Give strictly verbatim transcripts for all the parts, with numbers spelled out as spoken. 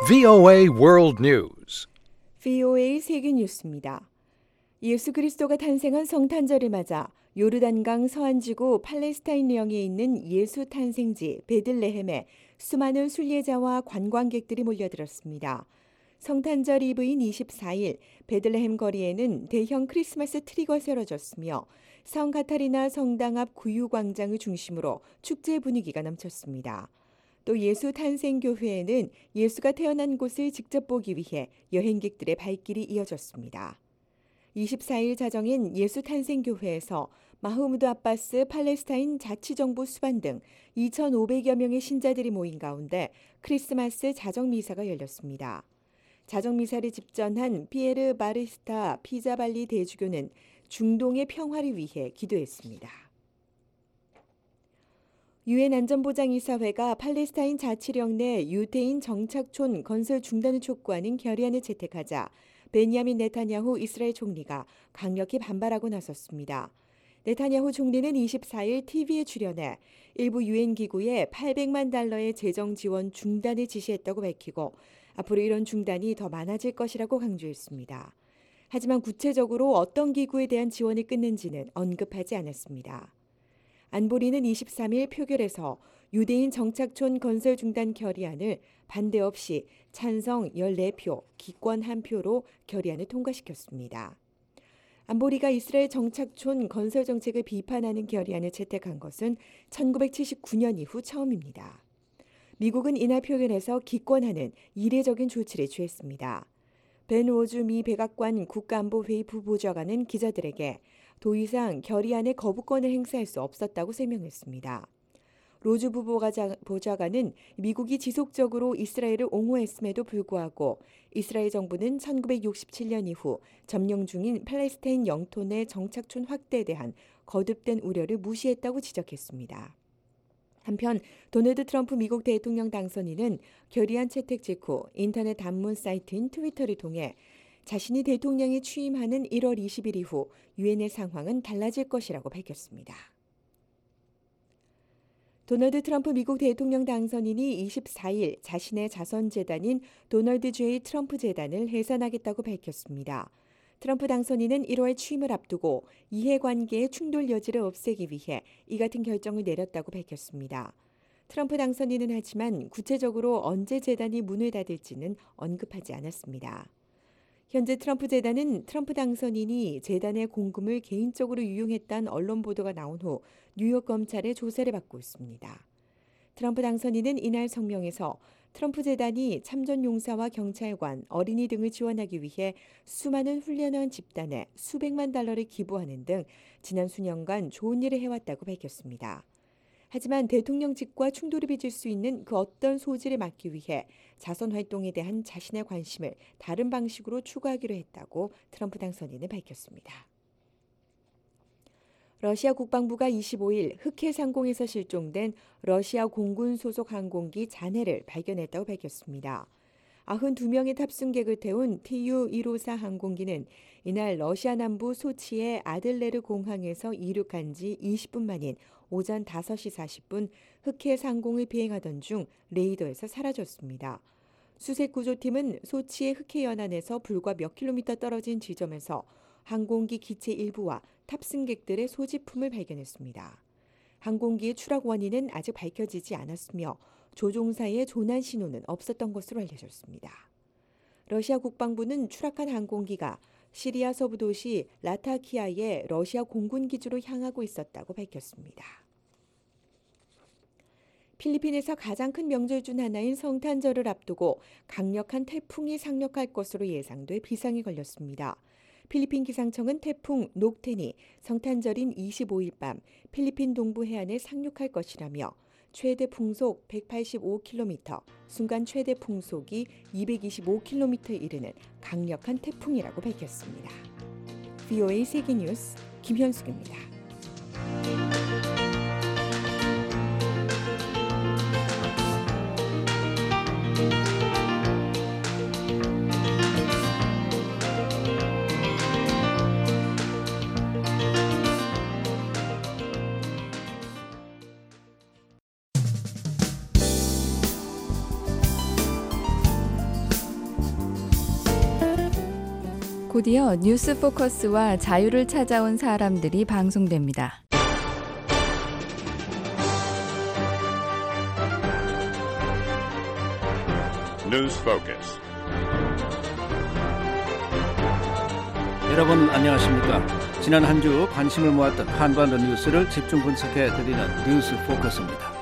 브이오에이 World News. 브이오에이 세계 뉴스입니다. 예수 그리스도가 탄생한 성탄절을 맞아 요르단강 서안지구 팔레스타인령에 있는 예수 탄생지 베들레헴에 수많은 순례자와 관광객들이 몰려들었습니다. 성탄절 이브인 이십사일 베들레헴 거리에는 대형 크리스마스 트리가 세워졌으며 성 가타리나 성당 앞 구유광장을 중심으로 축제 분위기가 넘쳤습니다. 또 예수 탄생교회에는 예수가 태어난 곳을 직접 보기 위해 여행객들의 발길이 이어졌습니다. 이십사일 자정엔 예수 탄생교회에서 마흐무드 아바스 팔레스타인 자치정부 수반 등 이천오백여 명의 신자들이 모인 가운데 크리스마스 자정미사가 열렸습니다. 자정미사를 집전한 피에르 바리스타 피자발리 대주교는 중동의 평화를 위해 기도했습니다. 유엔 안전보장이사회가 팔레스타인 자치령 내 유대인 정착촌 건설 중단을 촉구하는 결의안을 채택하자 베냐민 네타냐후 이스라엘 총리가 강력히 반발하고 나섰습니다. 네타냐후 총리는 이십사일 티비에 출연해 일부 유엔 기구에 팔백만 달러의 재정 지원 중단을 지시했다고 밝히고 앞으로 이런 중단이 더 많아질 것이라고 강조했습니다. 하지만 구체적으로 어떤 기구에 대한 지원을 끊는지는 언급하지 않았습니다. 안보리는 이십삼일 표결에서 유대인 정착촌 건설 중단 결의안을 반대 없이 찬성 열네 표, 기권 한 표로 결의안을 통과시켰습니다. 안보리가 이스라엘 정착촌 건설 정책을 비판하는 결의안을 채택한 것은 천구백칠십구년 이후 처음입니다. 미국은 이날 표결에서 기권하는 이례적인 조치를 취했습니다. 벤 워즈 미 백악관 국가안보회의 부보좌관은 기자들에게 더 이상 결의안의 거부권을 행사할 수 없었다고 설명했습니다. 로즈 부보좌관은 미국이 지속적으로 이스라엘을 옹호했음에도 불구하고 이스라엘 정부는 천구백육십칠년 이후 점령 중인 팔레스타인 영토 내 정착촌 확대에 대한 거듭된 우려를 무시했다고 지적했습니다. 한편 도널드 트럼프 미국 대통령 당선인은 결의안 채택 직후 인터넷 단문 사이트인 트위터를 통해 자신이 대통령에 취임하는 일월 이십일 이후 유엔의 상황은 달라질 것이라고 밝혔습니다. 도널드 트럼프 미국 대통령 당선인이 이십사일 자신의 자선재단인 도널드 제이 트럼프 재단을 해산하겠다고 밝혔습니다. 트럼프 당선인은 일월 취임을 앞두고 이해관계의 충돌 여지를 없애기 위해 이 같은 결정을 내렸다고 밝혔습니다. 트럼프 당선인은 하지만 구체적으로 언제 재단이 문을 닫을지는 언급하지 않았습니다. 현재 트럼프 재단은 트럼프 당선인이 재단의 공금을 개인적으로 유용했다는 언론 보도가 나온 후 뉴욕 검찰의 조사를 받고 있습니다. 트럼프 당선인은 이날 성명에서 트럼프 재단이 참전용사와 경찰관, 어린이 등을 지원하기 위해 수많은 훈련원 집단에 수백만 달러를 기부하는 등 지난 수년간 좋은 일을 해왔다고 밝혔습니다. 하지만 대통령직과 충돌을 빚을 수 있는 그 어떤 소지를 막기 위해 자선 활동에 대한 자신의 관심을 다른 방식으로 추구하기로 했다고 트럼프 당선인은 밝혔습니다. 러시아 국방부가 이십오일 흑해 상공에서 실종된 러시아 공군 소속 항공기 잔해를 발견했다고 밝혔습니다. 구십이 명의 탑승객을 태운 티유 백오십사 항공기는 이날 러시아 남부 소치의 아들레르 공항에서 이륙한 지 이십 분 만인 오전 다섯시 사십 분 흑해 상공을 비행하던 중 레이더에서 사라졌습니다. 수색구조팀은 소치의 흑해 연안에서 불과 몇 킬로미터 떨어진 지점에서 항공기 기체 일부와 탑승객들의 소지품을 발견했습니다. 항공기의 추락 원인은 아직 밝혀지지 않았으며 조종사의 조난 신호는 없었던 것으로 알려졌습니다. 러시아 국방부는 추락한 항공기가 시리아 서부 도시 라타키아의 러시아 공군 기지로 향하고 있었다고 밝혔습니다. 필리핀에서 가장 큰 명절 중 하나인 성탄절을 앞두고 강력한 태풍이 상륙할 것으로 예상돼 비상이 걸렸습니다. 필리핀 기상청은 태풍 녹텐이 성탄절인 이십오일 밤 필리핀 동부 해안에 상륙할 것이라며 최대 풍속 백팔십오 킬로미터, 순간 최대 풍속이 이백이십오 킬로미터에 이르는 강력한 태풍이라고 밝혔습니다. 브이오에이 세계뉴스 김현숙입니다. 곧이어 뉴스 포커스와 자유를 찾아온 사람들이 방송됩니다. News Focus. 여러분 안녕하십니까? 지난 한 주 관심을 모았던 한반도 뉴스를 집중 분석해 드리는 뉴스 포커스입니다.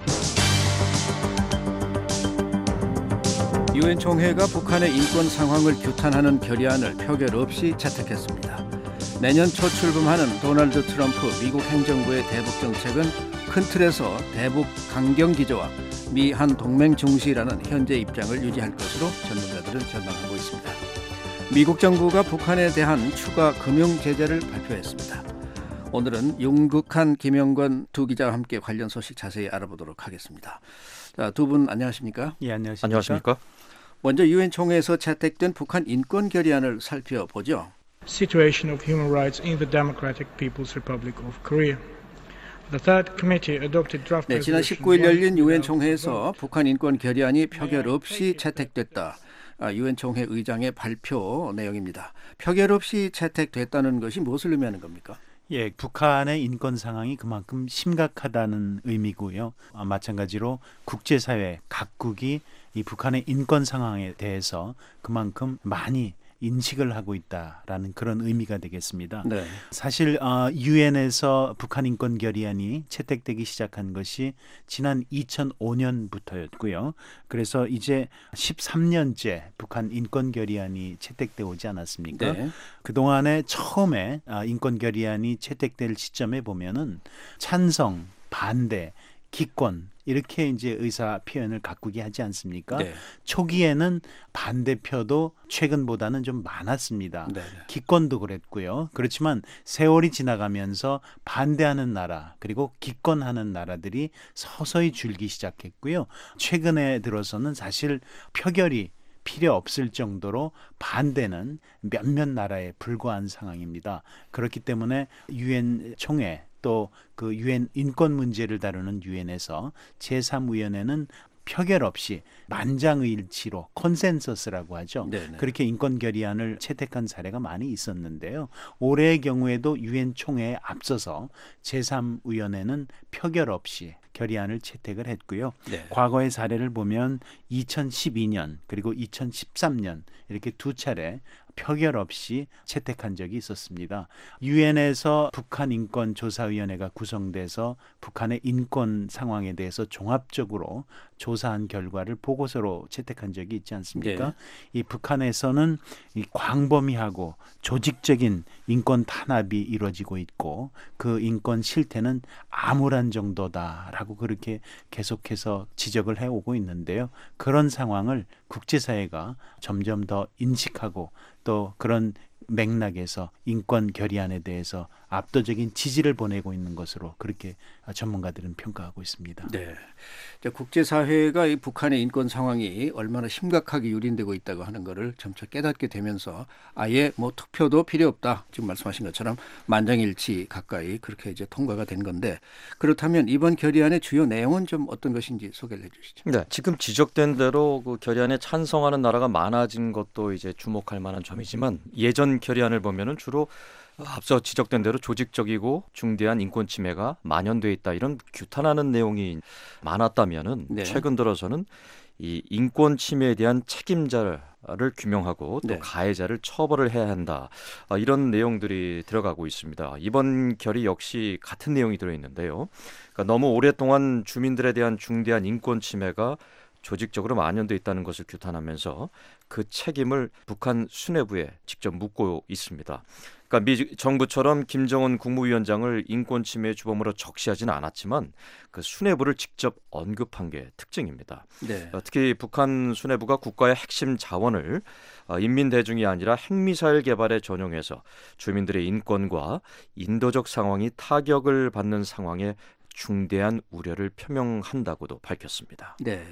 유엔 총회가 북한의 인권 상황을 규탄하는 결의안을 표결 없이 채택했습니다. 내년 초 출범하는 도널드 트럼프 미국 행정부의 대북 정책은 큰 틀에서 대북 강경 기조와 미한 동맹 중시라는 현재 입장을 유지할 것으로 전문가들은 전망하고 있습니다. 미국 정부가 북한에 대한 추가 금융 제재를 발표했습니다. 오늘은 윤국한, 김영권 두 기자와 함께 관련 소식 자세히 알아보도록 하겠습니다. 자, 두 분 안녕하십니까? 예, 안녕하십니까? 안녕하십니까? 먼저 유엔 총회에서 채택된 북한 인권 결의안을 살펴보죠. Situation of human rights in the Democratic People's Republic of Korea. The third committee adopted draft 네, 지난 십구 일 열린 유엔 총회에서 북한 인권 결의안이 표결 없이 채택됐다. 아, 유엔 총회 의장의 발표 내용입니다. 표결 없이 채택됐다는 것이 무엇을 의미하는 겁니까? 예, 북한의 인권 상황이 그만큼 심각하다는 의미고요. 아, 마찬가지로 국제사회 각국이 이 북한의 인권 상황에 대해서 그만큼 많이 인식을 하고 있다라는 그런 의미가 되겠습니다. 네. 사실 유엔에서 북한 인권 결의안이 채택되기 시작한 것이 지난 이천오 년부터였고요. 그래서 이제 십삼 년째 북한 인권 결의안이 채택돼 오지 않았습니까? 네. 그동안에 처음에 인권 결의안이 채택될 시점에 보면은 찬성, 반대, 기권 이렇게 이제 의사 표현을 각국이 하지 않습니까? 네. 초기에는 반대표도 최근보다는 좀 많았습니다. 네. 기권도 그랬고요. 그렇지만 세월이 지나가면서 반대하는 나라 그리고 기권하는 나라들이 서서히 줄기 시작했고요. 최근에 들어서는 사실 표결이 필요 없을 정도로 반대는 몇몇 나라에 불과한 상황입니다. 그렇기 때문에 유엔 총회 또 그 유엔 인권 문제를 다루는 유엔에서 제삼 위원회는 표결 없이 만장일치로 컨센서스라고 하죠. 네네. 그렇게 인권 결의안을 채택한 사례가 많이 있었는데요. 올해의 경우에도 유엔 총회에 앞서서 제삼 위원회는 표결 없이 결의안을 채택을 했고요. 네. 과거의 사례를 보면 이천십이 년 그리고 이천십삼 년 이렇게 두 차례 표결 없이 채택한 적이 있었습니다. 유엔에서 북한 인권 조사위원회가 구성돼서 북한의 인권 상황에 대해서 종합적으로 조사한 결과를 보고서로 채택한 적이 있지 않습니까? 네. 이 북한에서는 이 광범위하고 조직적인 인권 탄압이 이루어지고 있고 그 인권 실태는 암울한 정도다라고 그렇게 계속해서 지적을 해오고 있는데요. 그런 상황을 국제사회가 점점 더 인식하고 또 그런 맥락에서 인권 결의안에 대해서 압도적인 지지를 보내고 있는 것으로 그렇게 전문가들은 평가하고 있습니다. 네, 국제사회가 이 북한의 인권 상황이 얼마나 심각하게 유린되고 있다고 하는 것을 점차 깨닫게 되면서 아예 뭐 투표도 필요 없다. 지금 말씀하신 것처럼 만장일치 가까이 그렇게 이제 통과가 된 건데 그렇다면 이번 결의안의 주요 내용은 좀 어떤 것인지 소개를 해주시죠. 네, 지금 지적된 대로 그 결의안에 찬성하는 나라가 많아진 것도 이제 주목할 만한 점이지만 예전 결의안을 보면은 주로 앞서 지적된 대로 조직적이고 중대한 인권 침해가 만연돼 있다 이런 규탄하는 내용이 많았다면은 네. 최근 들어서는 이 인권 침해에 대한 책임자를 규명하고 또 네. 가해자를 처벌을 해야 한다 이런 내용들이 들어가고 있습니다. 이번 결의 역시 같은 내용이 들어있는데요. 그러니까 너무 오랫동안 주민들에 대한 중대한 인권 침해가 조직적으로 만연돼 있다는 것을 규탄하면서 그 책임을 북한 수뇌부에 직접 묻고 있습니다. 그러니까 미 정부처럼 김정은 국무위원장을 인권 침해 주범으로 적시하지는 않았지만 그 수뇌부를 직접 언급한 게 특징입니다. 네. 특히 북한 수뇌부가 국가의 핵심 자원을 인민 대중이 아니라 핵미사일 개발에 전용해서 주민들의 인권과 인도적 상황이 타격을 받는 상황에 중대한 우려를 표명한다고도 밝혔습니다. 네.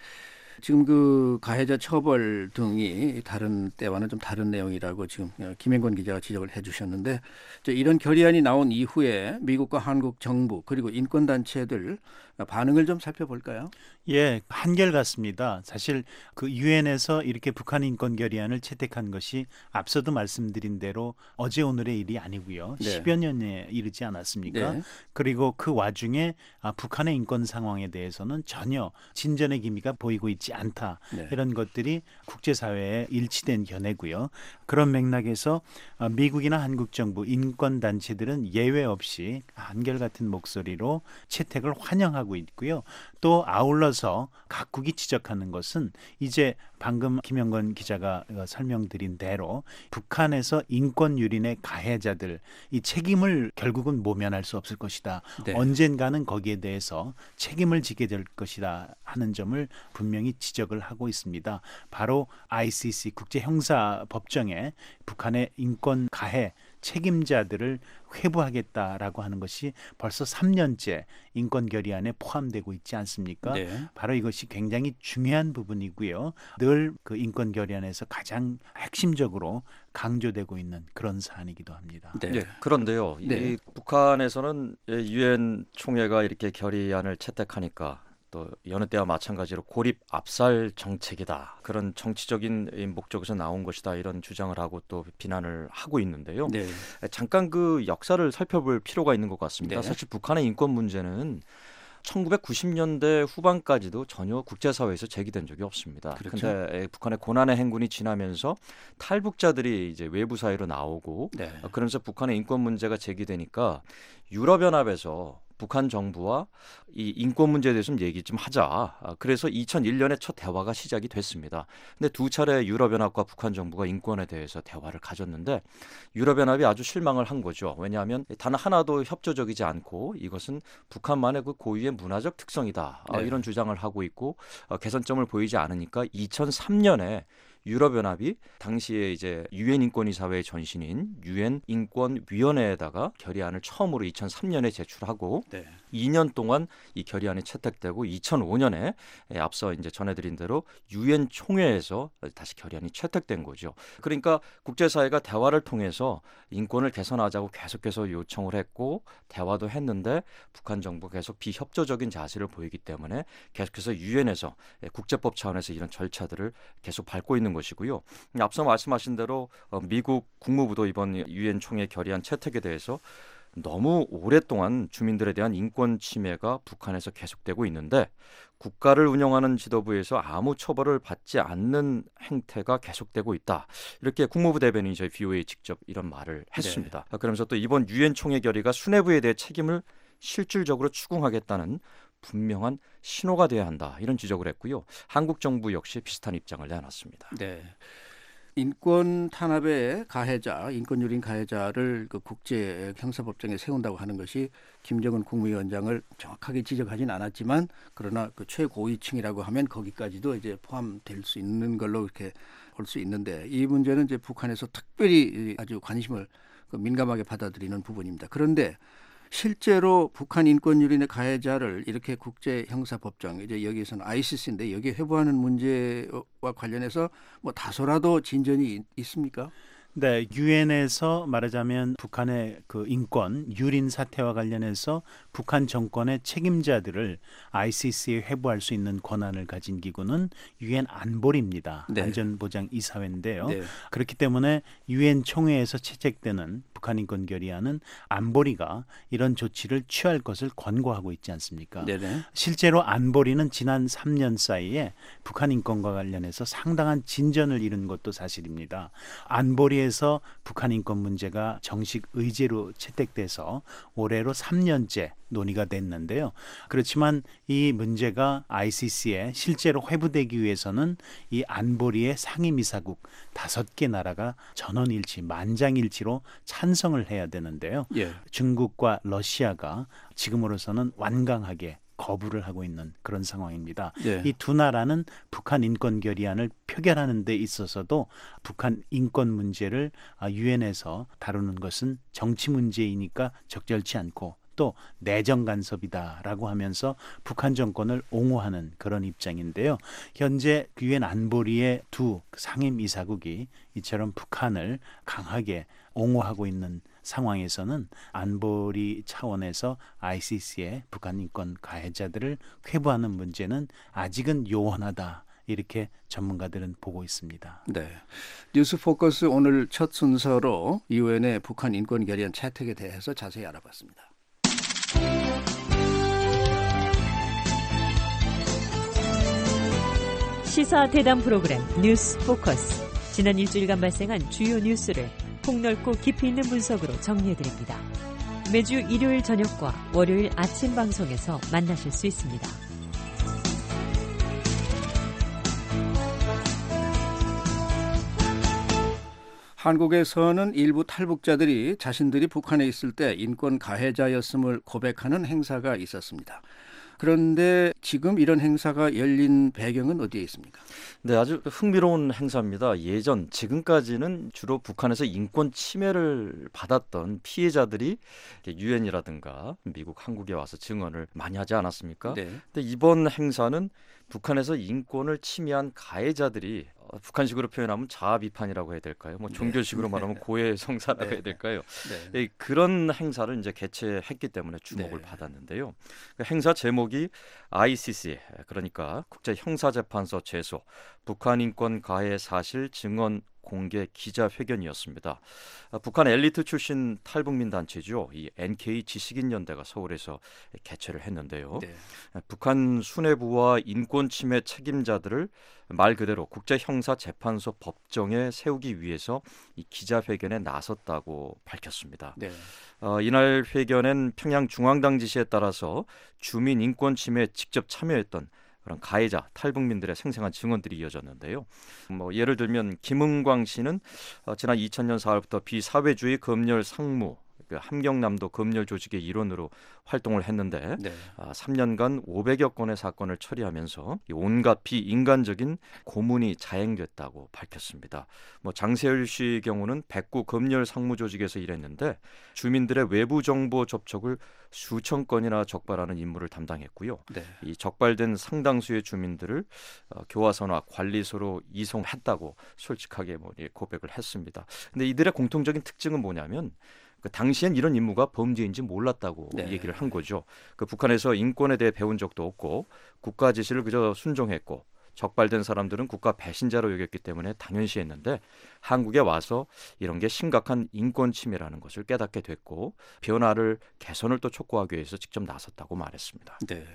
지금 그 가해자 처벌 등이 다른 때와는 좀 다른 내용이라고 지금 김영권 기자가 지적을 해주셨는데 이런 결의안이 나온 이후에 미국과 한국 정부 그리고 인권단체들 반응을 좀 살펴볼까요? 예, 한결같습니다. 사실 그 유엔에서 이렇게 북한 인권 결의안을 채택한 것이 앞서도 말씀드린 대로 어제 오늘의 일이 아니고요. 네. 십여 년에 이르지 않았습니까? 네. 그리고 그 와중에 아, 북한의 인권 상황에 대해서는 전혀 진전의 기미가 보이고 있지 않다. 네. 이런 것들이 국제사회에 일치된 견해고요. 그런 맥락에서 아, 미국이나 한국 정부 인권 단체들은 예외 없이 한결같은 목소리로 채택을 환영하고 있고요. 또 아울러서 각국이 지적하는 것은 이제 방금 김영건 기자가 설명드린 대로 북한에서 인권 유린의 가해자들 이 책임을 결국은 모면할 수 없을 것이다. 네. 언젠가는 거기에 대해서 책임을 지게 될 것이다 하는 점을 분명히 지적을 하고 있습니다. 바로 아이씨씨 국제형사법정에 북한의 인권 가해 책임자들을 회부하겠다라고 하는 것이 벌써 삼 년째 인권 결의안에 포함되고 있지 않습니까? 네. 바로 이것이 굉장히 중요한 부분이고요. 늘 그 인권 결의안에서 가장 핵심적으로 강조되고 있는 그런 사안이기도 합니다. 네. 예, 그런데요. 네. 이 북한에서는 유엔 총회가 이렇게 결의안을 채택하니까 또 여느 때와 마찬가지로 고립 압살 정책이다. 그런 정치적인 목적에서 나온 것이다. 이런 주장을 하고 또 비난을 하고 있는데요. 네. 잠깐 그 역사를 살펴볼 필요가 있는 것 같습니다. 네. 사실 북한의 인권 문제는 천구백구십 년대 후반까지도 전혀 국제사회에서 제기된 적이 없습니다. 그렇죠. 그런데 북한의 고난의 행군이 지나면서 탈북자들이 이제 외부 사회로 나오고 네. 그러면서 북한의 인권 문제가 제기되니까 유럽연합에서 북한 정부와 이 인권 문제에 대해서 좀 얘기 좀 하자. 그래서 이천일 년에 첫 대화가 시작이 됐습니다. 근데 두 차례 유럽연합과 북한 정부가 인권에 대해서 대화를 가졌는데 유럽연합이 아주 실망을 한 거죠. 왜냐하면 단 하나도 협조적이지 않고 이것은 북한만의 그 고유의 문화적 특성이다. 네. 이런 주장을 하고 있고 개선점을 보이지 않으니까 이천삼 년에 유럽연합이 당시에 이제 유엔 인권이사회의 전신인 유엔 인권위원회에다가 결의안을 처음으로 이천삼 년에 제출하고 네. 이 년 동안 이 결의안이 채택되고 이천오 년에 앞서 이제 전해드린 대로 유엔 총회에서 다시 결의안이 채택된 거죠. 그러니까 국제사회가 대화를 통해서 인권을 개선하자고 계속해서 요청을 했고 대화도 했는데 북한 정부가 계속 비협조적인 자세를 보이기 때문에 계속해서 유엔에서 국제법 차원에서 이런 절차들을 계속 밟고 있는 것이고요. 앞서 말씀하신 대로 미국 국무부도 이번 유엔 총회 결의안 채택에 대해서 너무 오랫동안 주민들에 대한 인권 침해가 북한에서 계속되고 있는데 국가를 운영하는 지도부에서 아무 처벌을 받지 않는 행태가 계속되고 있다. 이렇게 국무부 대변인이 저희 비오에이에 직접 이런 말을 했습니다. 네. 그러면서 또 이번 유엔 총회 결의가 수뇌부에 대해 책임을 실질적으로 추궁하겠다는 분명한 신호가 돼야 한다. 이런 지적을 했고요. 한국 정부 역시 비슷한 입장을 내놨습니다. 네. 인권 탄압의 가해자, 인권 유린 가해자를 그 국제 형사법정에 세운다고 하는 것이 김정은 국무위원장을 정확하게 지적하진 않았지만 그러나 그 최고위층이라고 하면 거기까지도 이제 포함될 수 있는 걸로 이렇게 볼 수 있는데 이 문제는 이제 북한에서 특별히 아주 관심을 민감하게 받아들이는 부분입니다. 그런데 실제로 북한 인권 유린의 가해자를 이렇게 국제 형사법정 이제 여기에서는 아이씨씨인데 여기에 회부하는 문제와 관련해서 뭐 다소라도 진전이 있, 있습니까? 네, 유엔에서 말하자면 북한의 그 인권 유린 사태와 관련해서 북한 정권의 책임자들을 아이씨씨에 회부할 수 있는 권한을 가진 기구는 유엔 안보리입니다. 네. 안전보장이사회인데요. 네. 그렇기 때문에 유엔 총회에서 채택되는 북한 인권 결의안은 안보리가 이런 조치를 취할 것을 권고하고 있지 않습니까? 네네. 실제로 안보리는 지난 삼 년 사이에 북한 인권과 관련해서 상당한 진전을 이룬 것도 사실입니다. 안보리에 에서 북한 인권 문제가 정식 의제로 채택돼서 올해로 삼 년째 논의가 됐는데요. 그렇지만 이 문제가 아이씨씨에 실제로 회부되기 위해서는 이 안보리의 상임이사국 다섯 개 나라가 전원일치, 만장일치로 찬성을 해야 되는데요. 예. 중국과 러시아가 지금으로서는 완강하게 거부를 하고 있는 그런 상황입니다. 네. 이 두 나라는 북한 인권 결의안을 표결하는 데 있어서도 북한 인권 문제를 유엔에서 다루는 것은 정치 문제이니까 적절치 않고 또 내정 간섭이다라고 하면서 북한 정권을 옹호하는 그런 입장인데요. 현재 유엔 안보리의 두 상임 이사국이 이처럼 북한을 강하게 옹호하고 있는 상황에서는 안보리 차원에서 아이씨씨에 북한 인권 가해자들을 회부하는 문제는 아직은 요원하다. 이렇게 전문가들은 보고 있습니다. 네, 뉴스 포커스 오늘 첫 순서로 유엔의 북한 인권 결의안 채택에 대해서 자세히 알아봤습니다. 시사 대담 프로그램 뉴스 포커스. 지난 일주일간 발생한 주요 뉴스를 폭넓고 깊이 있는 분석으로 정리해드립니다. 매주 일요일 저녁과 월요일 아침 방송에서 만나실 수 있습니다. 한국에서는 일부 탈북자들이 자신들이 북한에 있을 때 인권 가해자였음을 고백하는 행사가 있었습니다. 그런데 지금 이런 행사가 열린 배경은 어디에 있습니까? 네, 아주 흥미로운 행사입니다. 예전 지금까지는 주로 북한에서 인권 침해를 받았던 피해자들이 유엔이라든가 미국, 한국에 와서 증언을 많이 하지 않았습니까? 네. 근데 이번 행사는 북한에서 인권을 침해한 가해자들이 어, 북한식으로 표현하면 자아 비판이라고 해야 될까요? 뭐 종교식으로 말하면 고해 성사라고 해야 될까요? 네. 예, 그런 행사를 이제 개최했기 때문에 주목을 네. 받았는데요. 그 행사 제목이 아이씨씨, 그러니까 국제형사재판소 제소, 북한 인권 가해 사실 증언 공개 기자회견이었습니다. 북한 엘리트 출신 탈북민 단체죠. 이 엔케이 지식인연대가 서울에서 개최를 했는데요. 네. 북한 수뇌부와 인권 침해 책임자들을 말 그대로 국제형사재판소 법정에 세우기 위해서 이 기자회견에 나섰다고 밝혔습니다. 네. 어, 이날 회견엔 평양 중앙당 지시에 따라서 주민 인권 침해에 직접 참여했던 그런 가해자, 탈북민들의 생생한 증언들이 이어졌는데요. 뭐 예를 들면 김은광 씨는 어, 지난 이천 년 사월부터 비사회주의 검열 상무, 그 함경남도 검열 조직의 일원으로 활동을 했는데 네. 아, 삼 년간 오백여 건의 사건을 처리하면서 이 온갖 비인간적인 고문이 자행됐다고 밝혔습니다. 뭐 장세율 씨의 경우는 백구 검열 상무 조직에서 일했는데 주민들의 외부 정보 접촉을 수천 건이나 적발하는 임무를 담당했고요. 네. 이 적발된 상당수의 주민들을 어, 교화소나 관리소로 이송했다고 솔직하게 뭐 고백을 했습니다. 근데 이들의 공통적인 특징은 뭐냐면 그 당시엔 이런 임무가 범죄인지 몰랐다고 네. 얘기를 한 거죠. 그 북한에서 인권에 대해 배운 적도 없고 국가 지시를 그저 순종했고 적발된 사람들은 국가 배신자로 여겼기 때문에 당연시했는데 한국에 와서 이런 게 심각한 인권 침해라는 것을 깨닫게 됐고 변화를 개선을 또 촉구하기 위해서 직접 나섰다고 말했습니다. 네.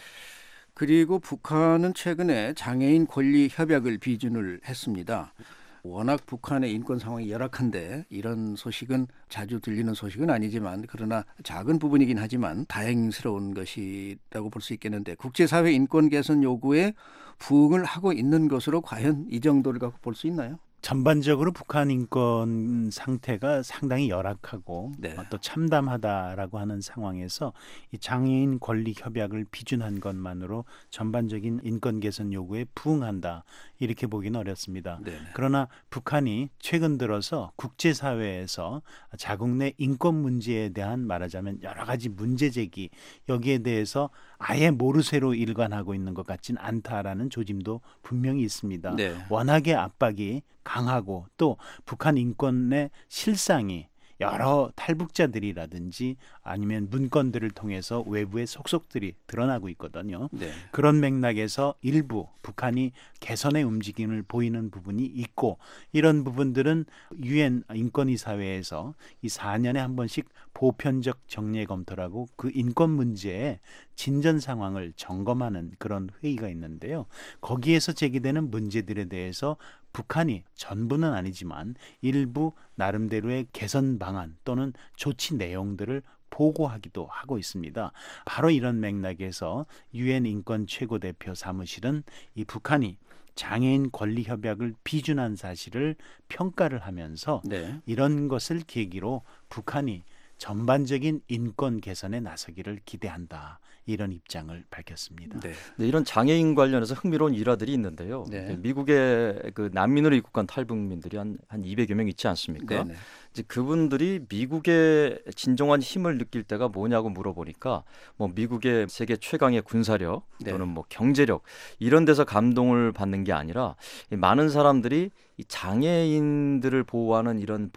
그리고 북한은 최근에 장애인 권리 협약을 비준을 했습니다. 워낙 북한의 인권 상황이 열악한데 이런 소식은 자주 들리는 소식은 아니지만 그러나 작은 부분이긴 하지만 다행스러운 것이라고 볼 수 있겠는데 국제사회 인권 개선 요구에 부응을 하고 있는 것으로 과연 이 정도를 갖고 볼 수 있나요? 전반적으로 북한 인권 상태가 상당히 열악하고 네. 또 참담하다라고 하는 상황에서 이 장애인 권리 협약을 비준한 것만으로 전반적인 인권 개선 요구에 부응한다 이렇게 보기는 어렵습니다. 네. 그러나 북한이 최근 들어서 국제사회에서 자국 내 인권 문제에 대한 말하자면 여러 가지 문제 제기 여기에 대해서 아예 모르쇠로 일관하고 있는 것 같진 않다라는 조짐도 분명히 있습니다. 네. 워낙에 압박이 강하고 또 북한 인권의 실상이 여러 탈북자들이라든지 아니면 문건들을 통해서 외부의 속속들이 드러나고 있거든요. 네. 그런 맥락에서 일부 북한이 개선의 움직임을 보이는 부분이 있고 이런 부분들은 유엔 인권이사회에서 이 사 년에 한 번씩 보편적 정례 검토라고 그 인권 문제의 진전 상황을 점검하는 그런 회의가 있는데요. 거기에서 제기되는 문제들에 대해서 북한이 전부는 아니지만 일부 나름대로의 개선 방안 또는 조치 내용들을 보고하기도 하고 있습니다. 바로 이런 맥락에서 유엔 인권 최고대표 사무실은 이 북한이 장애인 권리 협약을 비준한 사실을 평가를 하면서 네. 이런 것을 계기로 북한이 전반적인 인권 개선에 나서기를 기대한다. 이런 입장을 밝혔습니다. 네. 네, 이런 장애인 관련해서 흥미로운 일화들이 있는데요. 네. 미국의 그 난민으로 입국한 탈북민들이 한, 한 이백여 명 있지 않습니까? 네, 네. 이제 그분들이 미국의 진정한 힘을 느낄 때가 뭐냐고 물어보니까 뭐 미국의 세계 최강의 군사력 네. 또는 뭐 경제력 이런 데서 감동을 받는 게 아니라 이 많은 사람들이 이 장애인들을 보호하는 이런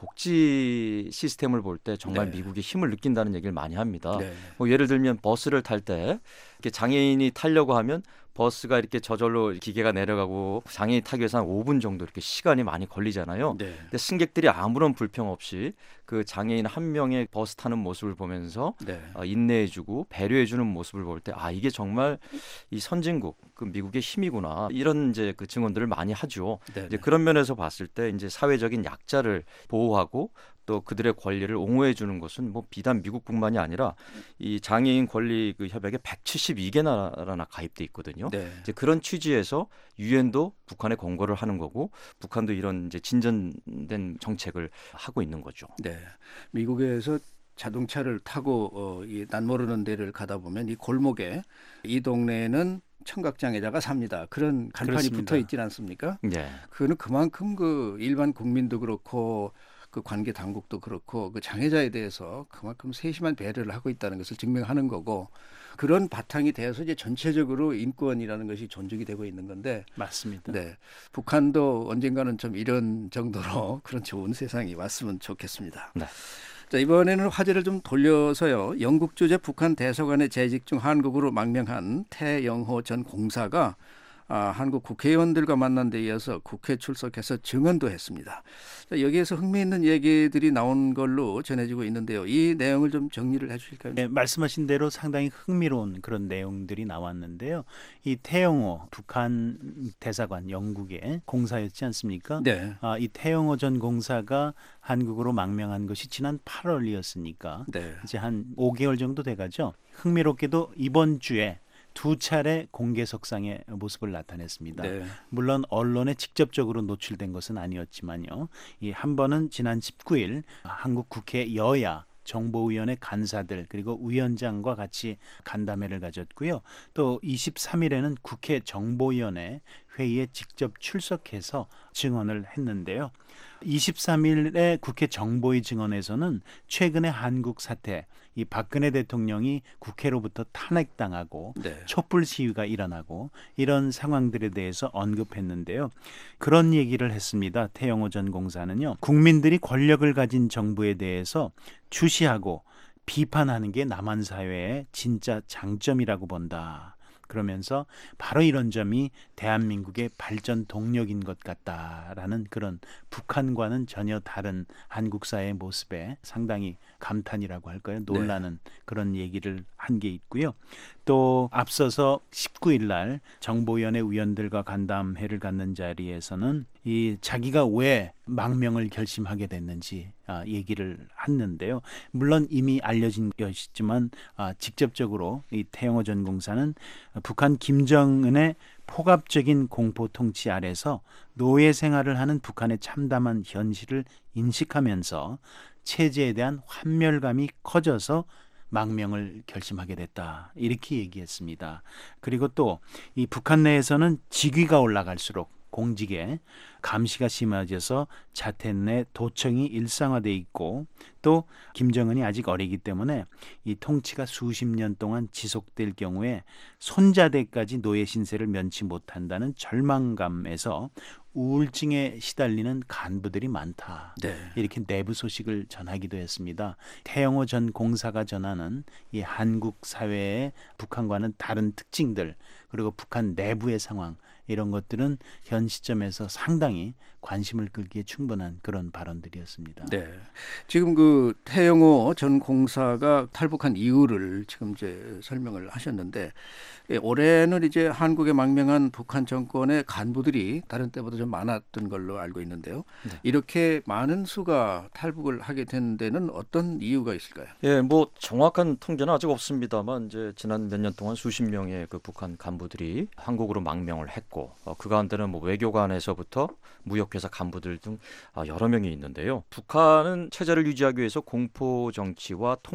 복지 시스템을 볼 때 정말 네. 미국의 힘을 느낀다는 얘기를 많이 합니다. 네. 뭐 예를 들면 버스를 탈 때 이렇게 장애인이 타려고 하면 버스가 이렇게 저절로 기계가 내려가고 장애인 타기 위해서 한 오 분 정도 이렇게 시간이 많이 걸리잖아요. 네. 근데 승객들이 아무런 불평 없이 그 장애인 한 명의 버스 타는 모습을 보면서 네. 어, 인내해주고 배려해주는 모습을 볼 때 아 이게 정말 이 선진국 그 미국의 힘이구나 이런 이제 그 증언들을 많이 하죠. 네. 이제 그런 면에서 봤을 때 이제 사회적인 약자를 보호하고 또 그들의 권리를 옹호해 주는 것은 뭐 비단 미국뿐만이 아니라 이 장애인 권리 그 협약에 백칠십이 개 나라나 가입돼 있거든요. 네. 이제 그런 취지에서 유엔도 북한에 권고를 하는 거고 북한도 이런 이제 진전된 정책을 하고 있는 거죠. 네. 미국에서 자동차를 타고 어, 이 낯모르는 데를 가다 보면 이 골목에 이 동네에는 청각장애자가 삽니다. 그런 간판이 그렇습니다. 붙어 있지 않습니까? 네. 그거는 그만큼 그 일반 국민도 그렇고 그 관계 당국도 그렇고 그 장애자에 대해서 그만큼 세심한 배려를 하고 있다는 것을 증명하는 거고 그런 바탕이 되어서 이제 전체적으로 인권이라는 것이 존중이 되고 있는 건데 맞습니다. 네. 북한도 언젠가는 좀 이런 정도로 그런 좋은 세상이 왔으면 좋겠습니다. 네. 자, 이번에는 화제를 좀 돌려서요. 영국 주재 북한 대사관에 재직 중 한국으로 망명한 태영호 전 공사가 아, 한국 국회의원들과 만난 데 이어서 국회 출석해서 증언도 했습니다. 자, 여기에서 흥미있는 얘기들이 나온 걸로 전해지고 있는데요. 이 내용을 좀 정리를 해 주실까요? 네, 말씀하신 대로 상당히 흥미로운 그런 내용들이 나왔는데요. 이 태영호 북한 대사관 영국의 공사였지 않습니까? 네. 아, 이 태영호 전 공사가 한국으로 망명한 것이 지난 팔월이었으니까 네. 이제 한 오 개월 정도 돼가죠. 흥미롭게도 이번 주에 두 차례 공개석상의 모습을 나타냈습니다. 네. 물론 언론에 직접적으로 노출된 것은 아니었지만요. 이 한 번은 지난 십구 일 한국 국회 여야 정보위원회 간사들 그리고 위원장과 같이 간담회를 가졌고요. 또 이십삼 일에는 국회 정보위원회 회의에 직접 출석해서 증언을 했는데요. 이십삼 일에 국회 정보위 증언에서는 최근의 한국 사태, 이 박근혜 대통령이 국회로부터 탄핵당하고 네. 촛불 시위가 일어나고 이런 상황들에 대해서 언급했는데요. 그런 얘기를 했습니다. 태영호 전 공사는요. 국민들이 권력을 가진 정부에 대해서 주시하고 비판하는 게 남한 사회의 진짜 장점이라고 본다. 그러면서 바로 이런 점이 대한민국의 발전 동력인 것 같다라는 그런 북한과는 전혀 다른 한국 사회의 모습에 상당히 감탄이라고 할까요? 놀라는 네. 그런 얘기를 한 게 있고요. 또 앞서서 십구 일 날 정보위원회 위원들과 간담회를 갖는 자리에서는 이 자기가 왜 망명을 결심하게 됐는지 아, 얘기를 했는데요. 물론 이미 알려진 것이지만 아, 직접적으로 이 태영호 전 공사는 북한 김정은의 포갑적인 공포 통치 아래서 노예 생활을 하는 북한의 참담한 현실을 인식하면서 체제에 대한 환멸감이 커져서 망명을 결심하게 됐다. 이렇게 얘기했습니다. 그리고 또 이 북한 내에서는 직위가 올라갈수록 공직에 감시가 심해져서 자택 내 도청이 일상화돼 있고 또 김정은이 아직 어리기 때문에 이 통치가 수십 년 동안 지속될 경우에 손자대까지 노예 신세를 면치 못한다는 절망감에서 우울증에 시달리는 간부들이 많다. 네. 이렇게 내부 소식을 전하기도 했습니다. 태영호 전 공사가 전하는 이 한국 사회의 북한과는 다른 특징들 그리고 북한 내부의 상황 이런 것들은 현 시점에서 상당히 관심을 끌기에 충분한 그런 발언들이었습니다. 네. 지금 그 태영호 전 공사가 탈북한 이유를 지금 이제 설명을 하셨는데 예, 올해는 이제 한국에 망명한 북한 정권의 간부들이 다른 때보다 좀 많았던 걸로 알고 있는데요. 네. 이렇게 많은 수가 탈북을 하게 된 데는 어떤 이유가 있을까요? 예, 뭐 정확한 통계는 아직 없습니다만 이제 지난 몇 년 동안 수십 명의 그 북한 간부들이 한국으로 망명을 했고 어, 그 가운데는 뭐 외교관에서부터 무역회사 간부들 등 여러 명이 있는데요. 북한은 체제를 유지하기 위해서 공포 정치와 통제